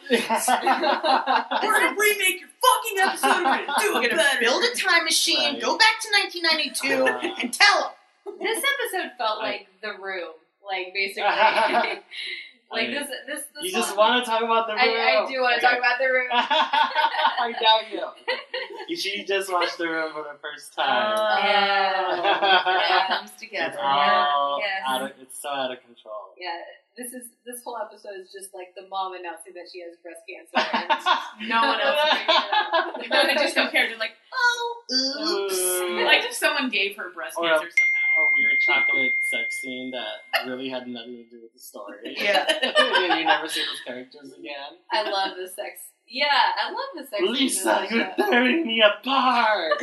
We're gonna remake your fucking episode. We're gonna do We're it gonna better. build a time machine, Right. go back to nineteen ninety-two, Uh. and tell them. This episode felt like The Room, like basically. Like I- this, this, this You just whole- want to talk about the room. I, I do want to talk about The Room. I doubt you. She just watched the room for the first time. Oh. It all comes It's together. all Yes. out of, it's so out of control. Yeah, this is this whole episode is just like the mom announcing that she has breast cancer, and no one else is figuring it out. No, they just don't care. They're like, Oh, oops. Ooh. like if someone gave her breast Or a- cancer somehow. A weird chocolate sex scene that really had nothing to do with the story. Yeah. And you never see those characters again. I love the sex. Yeah, I love the sex. Lisa, scenes in you're the show. tearing me apart.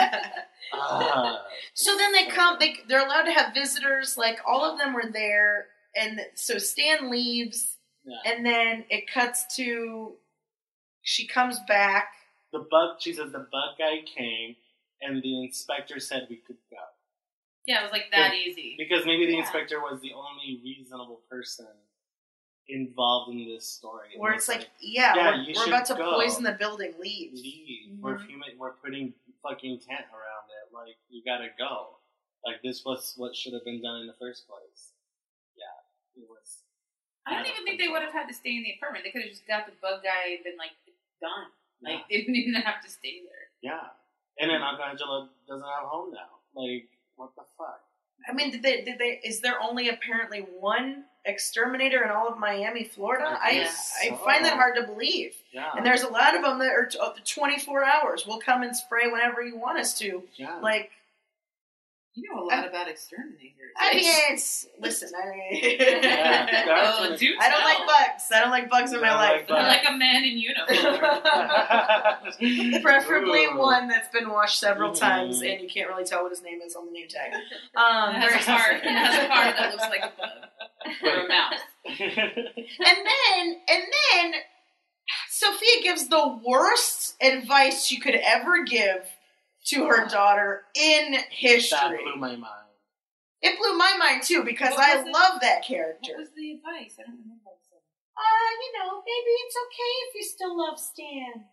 Ah. So then they come. They they're allowed to have visitors. Like all of them were there, and so Stan leaves, Yeah. and then it cuts to she comes back. The bug, she says the bug guy came, and the inspector said we could go. Yeah, it was like that easy. Because maybe the Yeah. inspector was the only reasonable person involved in this story. Where And it's was like, yeah, yeah, we're, you we're should about to go. poison the building. Leave. leave. Mhm. We're fuming, we're putting fucking tent around it. Like, you gotta go. Like, this was what should have been done in the first place. Yeah. It was. I don't even think they would have had to stay in the apartment. They could have just got the bug guy and been like, done. Like, they didn't even have to stay there. Yeah. And then Uncle Angelo doesn't have a home now. Like, what the fuck? I mean, did they? Did they? Is there only apparently one exterminator in all of Miami, Florida? I I guess I so. find that hard to believe. Yeah. And there's a lot of them that are t- twenty-four hours. We'll come and spray whenever you want us to. yeah. Like, You know a lot about exterminators. I mean, it's listen. I, Yeah. Oh, do I don't tell. like bugs. I don't like bugs in You my don't life. like bugs. Like a man in uniform. Preferably Ooh. one that's been washed several Mhm. times, and you can't really tell what his name is on the name tag. Um, It very has a heart. It specific. has a heart that looks like a bug or a mouse. And then, and then, Sophia gives the worst advice you could ever give to her daughter in That history. blew my mind. It blew my mind too because What I was it? love that What character. was the advice? I don't remember. what it said. Uh, you know, maybe it's okay if you still love Stan.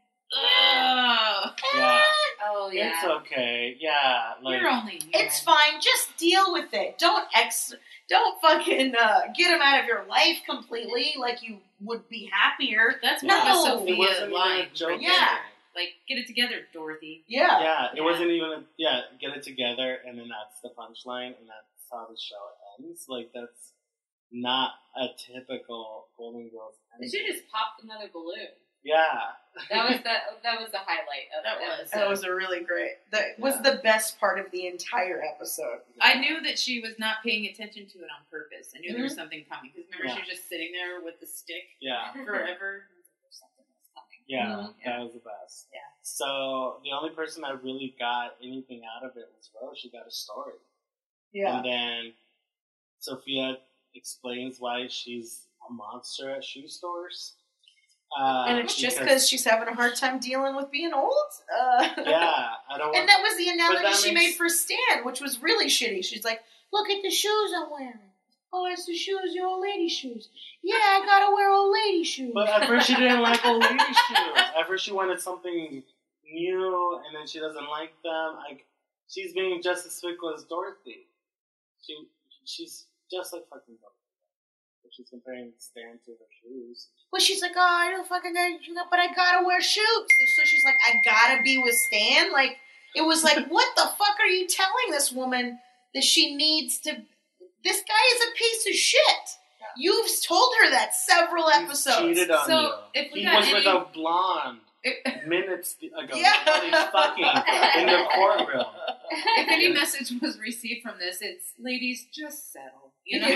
Ugh. Yeah. Oh yeah. It's okay. Yeah. Like, You're only human. It's fine. Just deal with it. Don't ex. Don't fucking uh, get him out of your life completely. Like you would be happier. That's No. more of a it Sophia wasn't even line. a joke. Yeah. Like, get it together, Dorothy. Yeah. Yeah, it Yeah. wasn't even a, yeah, get it together and then that's the punchline and that's how the show ends. Like that's not a typical Golden Girls They ending. should have just popped another balloon. Yeah. That was the that was the highlight of That the was. episode. That was a really great. That was Yeah. the best part of the entire episode. I knew that she was not paying attention to it on purpose. I knew there was Mhm. something coming. Because remember, Yeah. she was just sitting there with the stick Yeah. forever. There's something else coming. Yeah, Mhm. that was the best. Yeah. So the only person that really got anything out of it was Rose. She got a story. Yeah. And then Sophia explains why she's a monster at shoe stores. Uh, And it's just because she's having a hard time dealing with being old. Uh, Yeah, I don't want And that was the analogy that she makes- made for Stan, which was really shitty. She's like, look at the shoes I'm wearing. Oh, it's the shoes, your old lady shoes. Yeah, I gotta wear old lady shoes. But at first she didn't like old lady shoes. At first she wanted something new, and then she doesn't like them. Like she's being just as fickle as Dorothy. She she's just like fucking Dorothy. But she's comparing Stan to her shoes. Well, she's like, oh, I don't fucking know, but I gotta wear shoes. So, so she's like, I gotta be with Stan. Like, it was like, what the fuck are you telling this woman that she needs to? This guy is a piece of shit. Yeah. You've told her that several He's episodes. cheated on So, you. if we He got was any- with a blonde If, minutes ago. Yeah. Nobody's fucking in the courtroom. if any message was received from this, it's ladies, just settle. You know,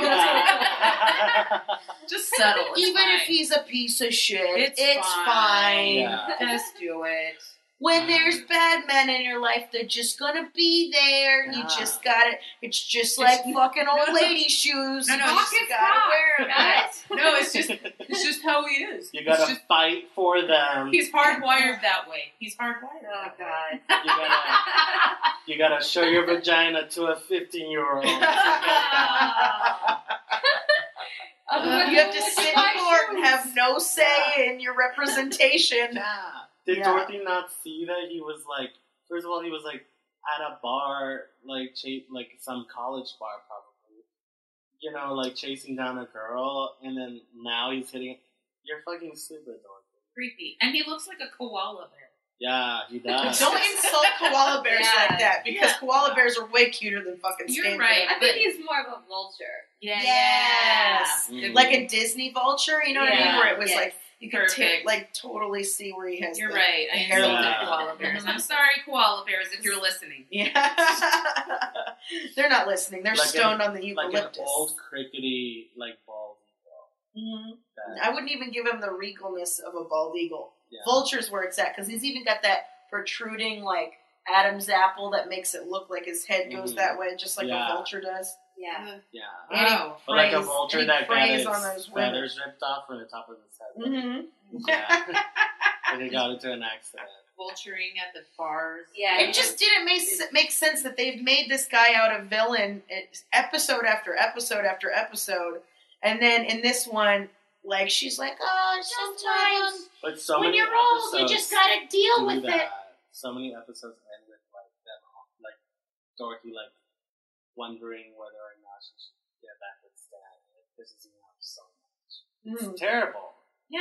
Yeah. just settle. It's Even fine. if he's a piece of shit, It's it's, fine. fine. Yeah. just do it. When there's bad men in your life, they're just gonna be there. You Yeah. just gotta. It's just It's- like fucking no, old no. lady shoes. No, no, you it's just just gotta cock, wear 'em. guys. No, it's just it's just how he is. You It's gotta just, fight for them. he's hardwired that way. He's hardwired. Oh that way. god. You gotta, you gotta show your vagina to a fifteen-year-old. Uh, You have to sit in court and have no say Yeah. in your representation. Yeah. Did Yeah. Dorothy not see that he was like? First of all, he was like at a bar, like cha- like some college bar, probably. You know, like chasing down a girl, and then now he's hitting. You're fucking stupid, Dorothy. Creepy, and he looks like a koala bear. Yeah, he does. Don't insult koala bears Yeah. like that because Yeah. koala bears are way cuter than fucking You're Stan. right. I think he's more of a vulture. Yeah, Yes. Mm. Like a Disney vulture, you know what I mean? Yeah. Where it was Yes. like you could ta- Perfect. like totally see where he has. You're the- right. I the hair insulted Yeah. koala bears. I'm sorry, koala bears, if you're listening. Yeah, they're not listening. They're Like stoned an- on the like an eucalyptus. old crickety, like bald eagle. Mhm. That- I wouldn't even give him the regalness of a bald eagle. yeah. Vulture's where it's at because he's even got that protruding like Adam's apple that makes it look like his head goes Mhm. that way, just like Yeah. a vulture does. Yeah. Yeah. And he Wow. But like a preys- vulture and he that got preys its on those women. feathers ripped off from the top of his head. Mm-hmm. Yeah. And he got into an accident. Vulturing at the bars. Yeah. It just didn't make s- make sense that they've made this guy out a villain episode after episode after episode, and then in this one, like she's like, oh, sometimes But so when many you're old, you episodes just gotta deal do with that. it. So many episodes end with like them, like Dorothy, like wondering whether or not she should get back with Stan. It pisses me off so much. Mm. It's terrible. Yeah.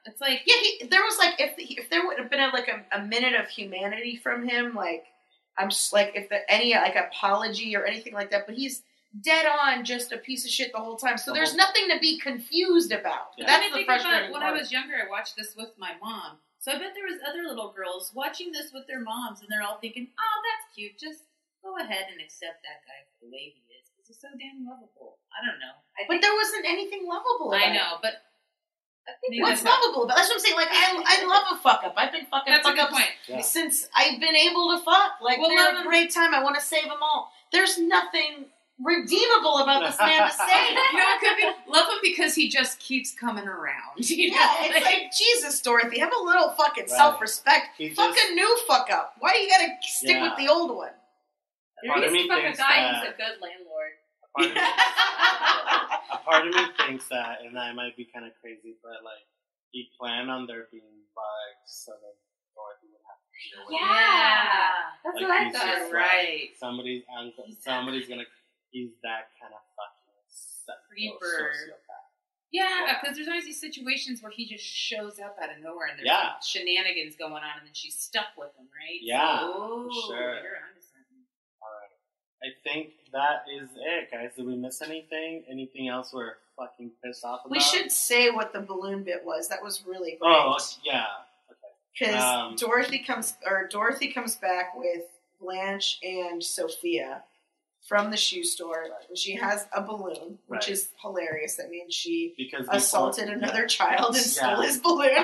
It's like Yeah, he, there was like if if there would have been a, like a, a minute of humanity from him, like I'm just like if there any like apology or anything like that, but he's dead on just a piece of shit the whole time. So The there's whole nothing to be confused about. Yeah. Then That's I the think about frustrating when part. I was younger, I watched this with my mom. So I bet there was other little girls watching this with their moms, and they're all thinking, "Oh, that's cute. Just go ahead and accept that guy for the way he is, because he's so damn lovable." I don't know. I But think, there wasn't anything lovable about I know, but I think Maybe What's that's not- lovable? But that's what I'm saying. Like I, I love a fuck up. I've been fucking that's a fuck good ups point. Yeah. since I've been able to fuck. Like Well, they're love a him- great time. I want to save them all. There's nothing redeemable about this man to say. You know, it could be love him because he just keeps coming around. You know? Yeah, it's like Jesus, Dorothy. Have a little fucking Right. self-respect. He just- Fuck a new fuck up. Why do you gotta stick Yeah. with the old one? You're Part of used me to fuck a thinks guy that- who's a good landlord. A part, of me, a part of me thinks that, and I might be kind of crazy, but like he planned on there being bugs so that Dorothy would have to deal with it. Yeah. That's Like, what I he's thought. just Right. Like, somebody's uncle, somebody's gonna. He's that kind of fucking psycho Creeper. sociopath. Yeah, because there's always these situations where he just shows up out of nowhere and there's Yeah. some shenanigans going on, and then she's stuck with him, right? Yeah, so, for sure. You're onto something. All right, I think that is it, guys. Did we miss anything? Anything else we're fucking pissed off about? We should say what the balloon bit was. That was really great. Oh yeah. Because Um, Dorothy comes or Dorothy comes back with Blanche and Sophia from the shoe store. Right. And she has a balloon, which Right. is hilarious. That means she Because assaulted before- another yeah. child and Yeah. stole his balloon.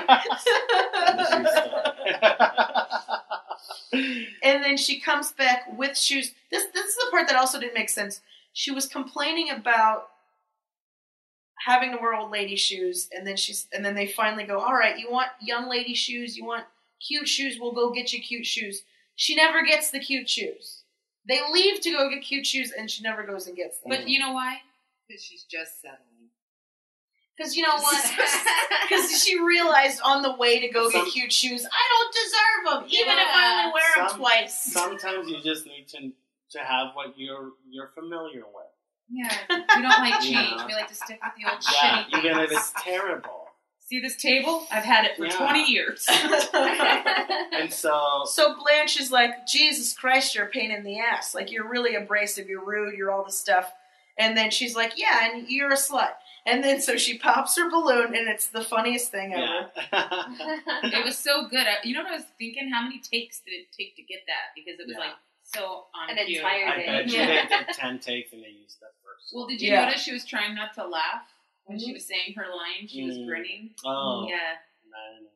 And then she comes back with shoes. This this is the part that also didn't make sense. She was complaining about having to wear old lady shoes, and then she's and then they finally go, all right, you want young lady shoes, you want cute shoes, we'll go get you cute shoes. She never gets the cute shoes. They leave to go get cute shoes, and she never goes and gets them. But you know why? Because she's just settling. Because you know what? Because she realized on the way to go Some- get cute shoes, I don't deserve them, even if I only wear them Some- twice. Sometimes you just need to to have what you're you're familiar with. Yeah, we don't like change. Yeah. We like to stick with the old Yeah, shitty even if things. it's terrible. See this table? I've had it for Yeah. twenty years. And so So Blanche is like, Jesus Christ, you're a pain in the ass. Like, you're really abrasive, you're rude, you're all this stuff. And then she's like, yeah, and you're a slut. And then so she pops her balloon, and it's the funniest thing ever. yeah. It was so good. I, you know what I was thinking? How many takes did it take to get that? Because it was Yeah. like so on An cue. entire I day. bet you Yeah. they did ten takes and they used that first. Well, did you Yeah. notice she was trying not to laugh when she Mhm. was saying her line? She was Mm. grinning. Oh, Yeah. man.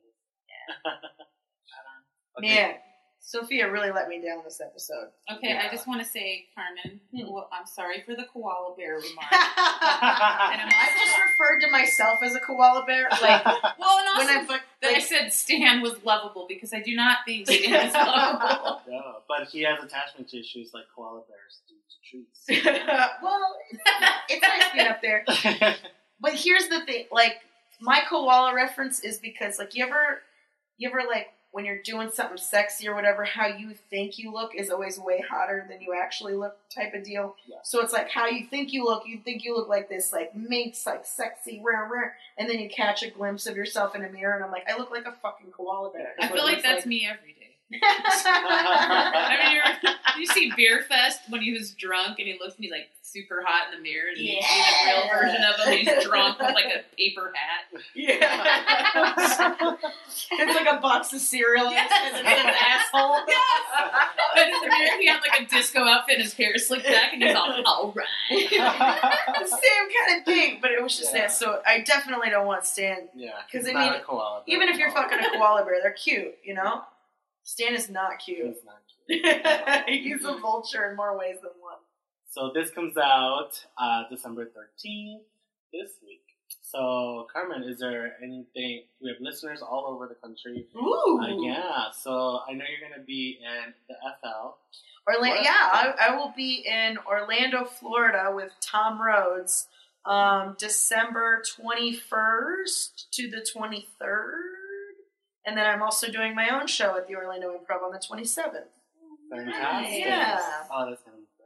Um, Okay. Man, Sophia really let me down this episode. Okay, Yeah. I just want to say, Carmen, Hmm. well, I'm sorry for the koala bear remark. I And I'm just referred to myself as a koala bear. Like, well, and also when I fuck, that I like, said Stan was lovable because I do not think Stan is lovable. Yeah, but he has attachment issues like koala bears do to trees. well, it's nice being up there. But here's the thing, like, my koala reference is because, like, you ever, you ever, like, when you're doing something sexy or whatever, how you think you look is always way hotter than you actually look type of deal. Yeah. So it's like how you think you look, you think you look like this, like, minx, like, sexy, rare, rare, and then you catch a glimpse of yourself in a mirror, and I'm like, I look like a fucking koala bear. I is what feel it like looks that's me every day. I mean, you're, you see Beer Fest when he was drunk and he looks and he's like super hot in the mirror, and then you see the real Yeah. version of him. He's drunk with like a paper hat. Yeah. It's like a box of cereal and it's an asshole. But in the mirror, he had like a disco outfit and his hair slicked back, and he's all, all right. The same kind of thing, but it was just Yeah. that. So I definitely don't want Stan. Yeah, 'Cause, he's I not mean, a koala bear. Even if you're No. fucking a koala bear, they're cute, you know? Stan is not cute. He's not cute. He's a vulture in more ways than one. So this comes out uh, December thirteenth this week. So Carmen, is there anything? We have listeners all over the country. Ooh. Uh, yeah. So I know you're gonna be in the F L. Orlando, What? yeah, I, I will be in Orlando, Florida with Tom Rhodes um, December twenty-first to the twenty-third. And then I'm also doing my own show at the Orlando Improv on the twenty-seventh. Fantastic. Yeah. Oh, that's gonna be great.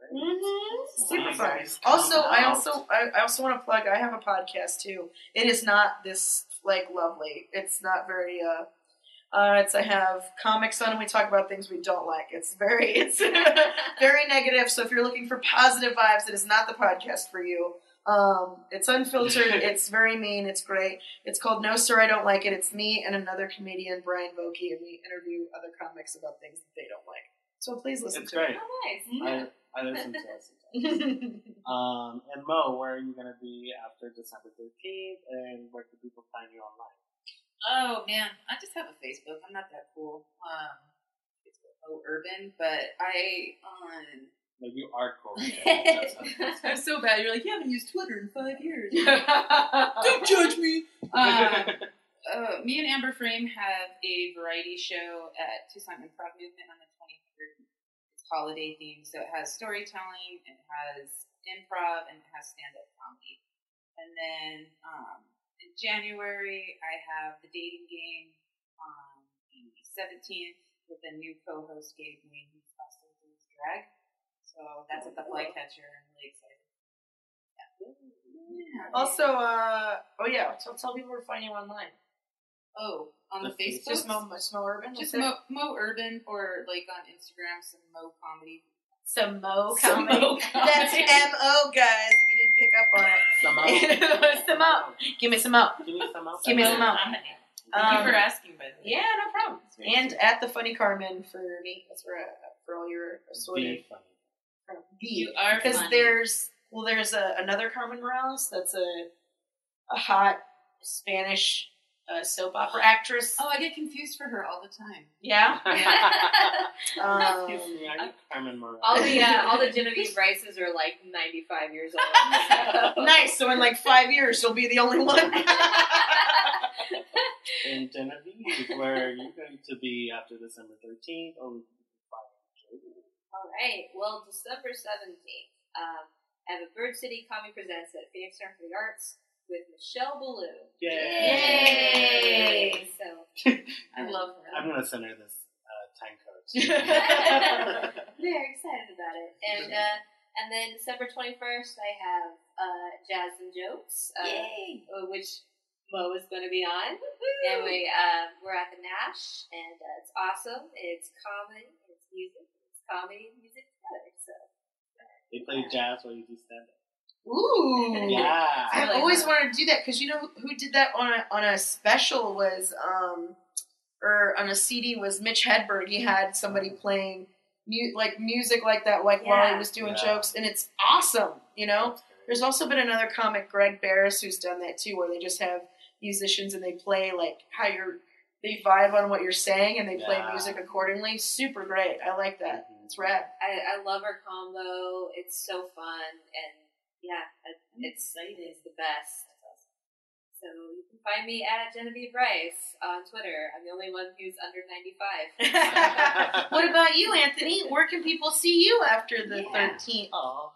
Mm-hmm. Super Wow. fun. Guys, come Also, I out. also I, I also want to plug. I have a podcast too. It is not this like lovely. It's not very. uh Uh, it's I have comics on and we talk about things we don't like. It's very it's very negative. So if you're looking for positive vibes, it is not the podcast for you. Um, it's unfiltered. It's very mean. It's great. It's called No Sir, I Don't Like It. It's me and another comedian, Brian Vokey, and we interview other comics about things that they don't like. So please listen It's to great. Oh, nice. it. I, I listen to it sometimes. Yeah. Um, and Mo, where are you going to be after December thirteenth, and where can people find you online? Oh man, I just have a Facebook. I'm not that cool. Um, it's Mo Urban, but I on. No, you are cool. Okay, I'm so bad. You're like, you haven't used Twitter in five years. Don't judge me. Um, uh, me and Amber Frame have a variety show at Tucson Improv Movement on the twenty-third. It's holiday themed, so it has storytelling, it has improv, and it has stand-up comedy. And then um, in January, I have the dating game on the seventeenth with a new co-host, Gabe Wayne, who's also doing drag. So that's at the Flycatcher. I'm really excited. Yeah. Also, uh, oh yeah, so tell people where to find you online. Oh, on the, The Facebook? Just Mo, just Mo Urban? Just That's it? Mo, Mo Urban, or like on Instagram, some Mo Comedy. Some Mo Some comedy. Mo comedy. That's M O, guys, if you didn't pick up on it. Some Mo. Give me some Mo. Give me some out. Give me some Mo. Thank Um, you for asking, by the way. Yeah, no problem. And at the Funny Carmen for me. That's where uh, for all your assorted. Be funny. You are Because funny. there's well, there's a, another Carmen Morales that's a a hot Spanish uh, soap opera actress. Oh, I get confused for her all the time. Yeah. Um, Excuse me, are you Carmen Morales? all the uh, all the Genevieve Rices are like ninety-five years old. nice. So in like five years, you'll be the only one. In Genevieve, where are you going to be after December thirteenth? Or we can find you? All right. Well, December seventeenth, um, I have a Bird City Comedy Presents at Phoenix Center for the Arts with Michelle Ballou. Yay! Yay! So I love her. I'm going to send her this uh, time code. very excited about it. And uh, and then December twenty-first, I have uh, Jazz and Jokes, uh, Yay! uh, which Mo is going to be on. And we, uh, we're at the Nash, and uh, it's awesome. It's comedy, it's music, it's comedy and music together. So They play jazz while you do stand up. Ooh. Yeah. I've Really always fun. wanted to do that because you know who did that on a on a special was um or on a C D was Mitch Hedberg. He had somebody playing mu- like music like that like while he Yeah. was doing Yeah. jokes, and it's awesome. You know, That's great. there's also been another comic, Greg Barris, who's done that too, where they just have musicians and they play like how you're they vibe on what you're saying and they play Yeah. music accordingly. Super great. I like that. Mhm. It's rad. I, I love our combo. It's so fun, and yeah, it- it's it's the best. So you can find me at Genevieve Rice on Twitter. I'm the only one who's under ninety-five. What about you, Anthony? Where can people see you after the Yeah. thirteenth? Aw.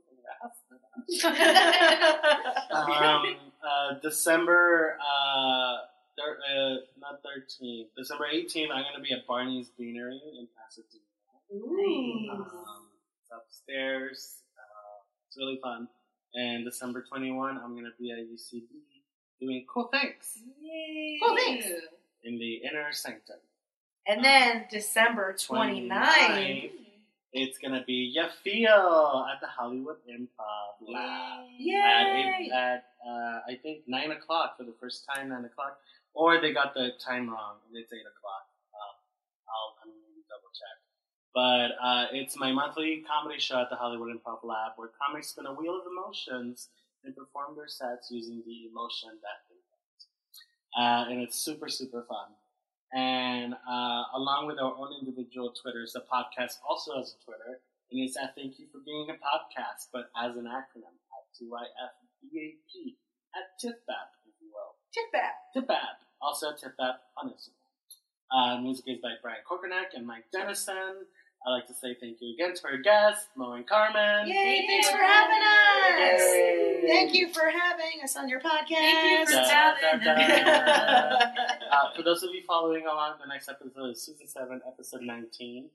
um, uh, December, uh, thir- uh, not thirteenth, December eighteenth, I'm going to be at Barney's Beanery in Pasadena. Ooh. Um, it's upstairs. Uh, it's really fun. And December twenty-first, I'm going to be at U C B doing Cool Things Yay! Cool, thanks. in the Inner Sanctum. And then December twenty-ninth. twenty-ninth, it's going to be Ya Feel at the Hollywood Improv Lab. At, Yay! eight, at uh, I think, nine o'clock for the first time, nine o'clock. Or they got the time wrong, and it's eight o'clock. Um, I'll I'm going to double check. But uh, it's my monthly comedy show at the Hollywood Improv Lab where comics spin a wheel of emotions and perform their sets using the emotion that they want. Uh, and it's super, super fun. And uh, along with our own individual Twitters, the podcast also has a Twitter. And it's at Thank You for Being a Podcast, but as an acronym, at T Y F B A P, at TIFBAP, if you will. Check that. TIFBAP, also TIFBAP on Instagram. Uh, music is by Brian Kokernak and Mike Dennison. I'd like to say thank you again to our guests, Mo and Carmen. Yay! Thank Thanks you. for having us. Yay. Thank you for having us on your podcast. Thank you for Da, da, having da. us. Uh, for those of you following along, the next episode is Season seven, Episode nineteen.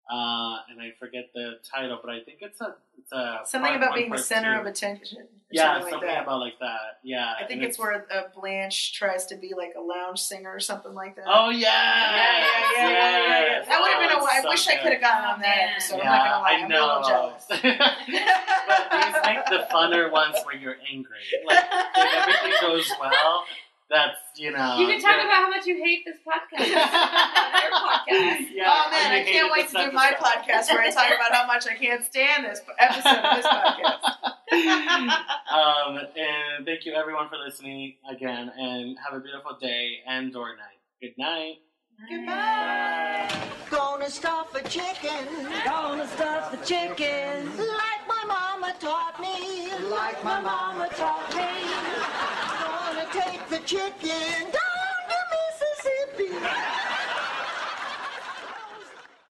Uh, and I forget the title, but I think it's a it's a Something part about one, being the part center two. of attention. Or Yeah, something, something like that. about like that. Yeah, I think and it's where uh, Blanche tries to be like a lounge singer or something like that. Oh yeah, yeah, yeah, yeah, yeah, yeah, yeah. Yes. That would have been a Oh, while. I it's wish so I could have gotten on that Oh, man. episode. Yeah, I'm not gonna lie. I I'm know. a little jealous. But these make the funner ones where you're angry. Like if everything goes well, that's you know. You can talk you're- about how much you hate this podcast. Their podcast. Yeah, Oh man, you I can't hated wait this to do my episode. podcast where I talk about how much I can't stand this episode of this podcast. um, and thank you everyone for listening again, and have a beautiful day and or night. Good night. Goodbye. Gonna stuff a chicken. Gonna stuff the chicken Like my mama taught me. like my mama taught me. Gonna take the chicken down to Mississippi.